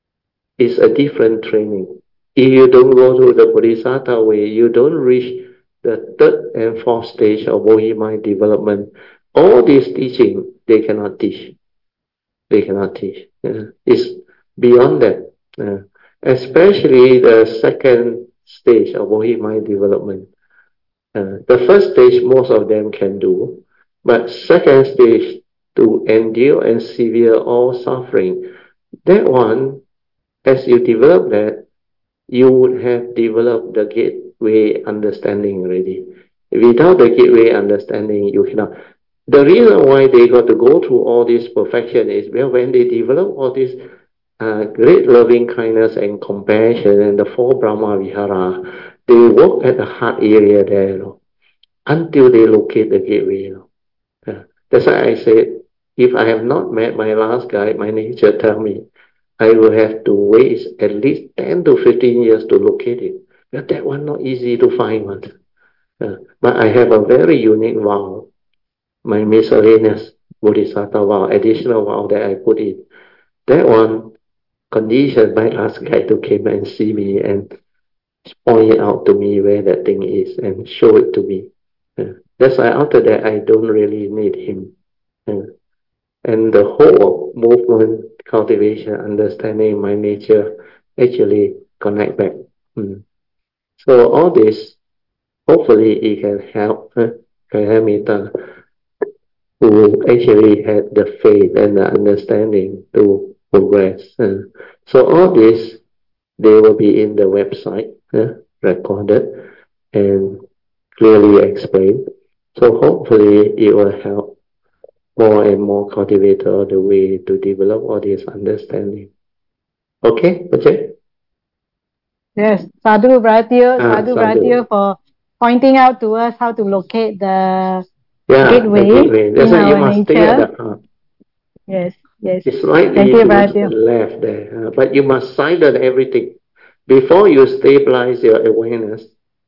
is a different training. If you don't go through the Bodhisattva way, you don't reach the third and fourth stage of Bodhi mind development. All this teaching, they cannot teach. They cannot teach. Yeah. It's beyond that. Yeah. Especially the second stage of Bodhi mind development. Uh, the first stage, most of them can do. But second stage, to endure and severe all suffering, that one, as you develop that, you would have developed the gateway understanding already. Without the gateway understanding, you cannot. The reason why they got to go through all this perfection is well, when they develop all this uh, great loving kindness and compassion and the four Brahma Vihara, they work at the heart area there, you know, until they locate the gateway. You know. Yeah. That's why I said, if I have not met my last guide, my nature tell me, I will have to wait at least ten to fifteen years to locate it. But that one not easy to find one. Uh, but I have a very unique vow, my miscellaneous Bodhisattva vow, additional vow that I put in. That one conditioned my last guide to come and see me and point it out to me where that thing is and show it to me. Uh, that's why after that I don't really need him. Uh, and the whole movement, cultivation, understanding my nature actually connect back. Mm. So all this, hopefully it can help uh, Kayamita who actually had the faith and the understanding to progress. Uh, so all this, they will be in the website, uh, recorded and clearly explained. So hopefully it will help more and more cultivator the way to develop all this understanding. Okay, Ajay? Yes, Sadhu Bharatiya, Ah, Sadhu Sadhu. Bharatiya for pointing out to us how to locate the Yeah, gateway the gateway. That's in why you our must stay at nature. the heart. Yes, yes. It's slightly Thank you, towards the Bharatiya. left there, uh, but you must silence everything. Before you stabilize your awareness,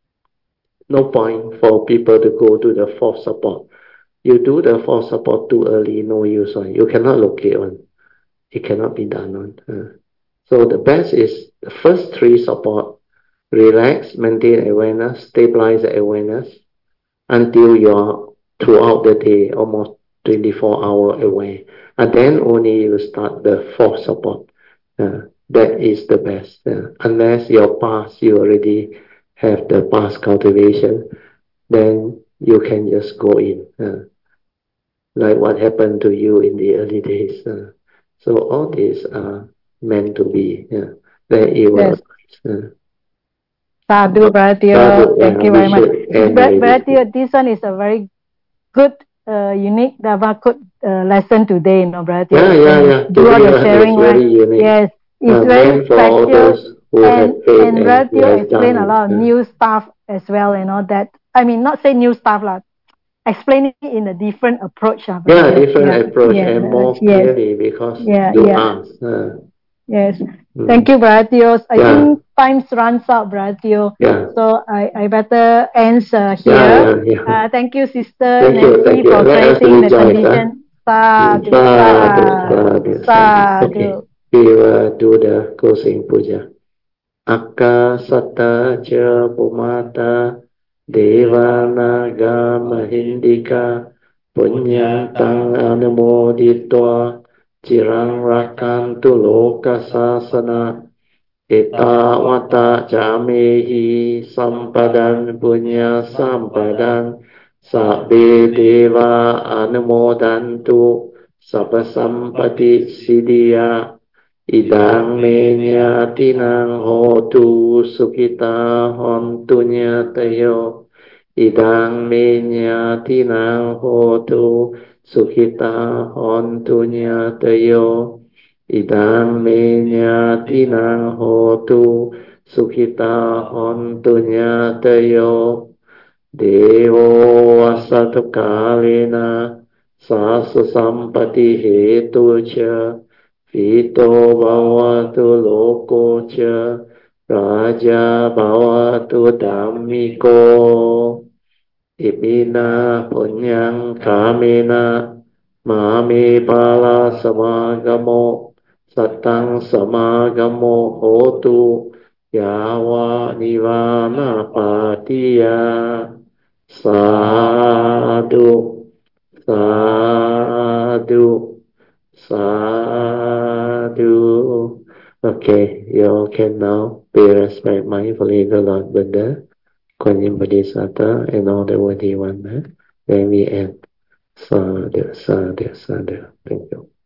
no point for people to go to the fourth support. You do the fourth support too early, no use on. You cannot locate on. It cannot be done on. Uh, So the best is the first three support: relax, maintain awareness, stabilize the awareness until you're throughout the day, almost twenty-four hour away. And then only you start the fourth support. Uh, that is the best. Uh, unless your past, you already have the past cultivation, then you can just go in. Uh, like what happened to you in the early days. Uh, so all these are meant to be. Yeah, that you will. Yes. Uh, Sadhu, Brother Theo. Sadhu, Thank yeah, you we very much. should end Brother with Brother this. Theo, this one is a very good, uh, unique Dharmakut uh, lesson today, you know, Brother Theo. Yeah, yeah, yeah. Do all Today the one sharing, is very right? unique. Yes, it's Uh, very meant for all special. those who have And, faith and and Brother who Theo have explained a done lot of it. Uh, new stuff as well, and all that. I mean, not say new stuff, like, explain it in a different approach. Uh, yeah, Brother Theo. different Yeah, approach yeah, and more yes, clearly because yeah, you yeah. ask. Uh, Yes. mm. Thank you, Brother Theo. I Yeah. think time runs out, Brother Theo. Yeah. So I, I better end uh, here. Yeah, yeah, yeah. Uh, thank you, Sister Thank you, Nancy, thank you. for Let us creating the rejoice. Huh? condition. Sadhu, Sadhu, sadhu, sadhu, sadhu. Okay, sadhu. we will do the closing puja. Akasata cha pumata devanaga mahindika punyatang anumoditva cirang rakantu loka sasana etawata jamehi sampadan punya sampadan sabbe deva anumodantu sabba sampati siddhya idang menya tinang hotu sukita hontu nyatayo idang menya tinang hotu sukita hontu nyatayo idang menya tinang hotu sukita hontu nyatayo devo asatu kalena sasu sampati hetu cha Vito bhavatu loko cha raja bhavatu dhammiko imina punyang kamena mame pala samagamo satang samagamo hotu yawa nivana patiya sadhu sadhu sadhu. Okay, you all can now pay respect mindfully to Lord Buddha, Kuan Yin Bodhisattva, and all the worthy ones. Then we end. Sadhu, sadhu, sadhu. Thank you.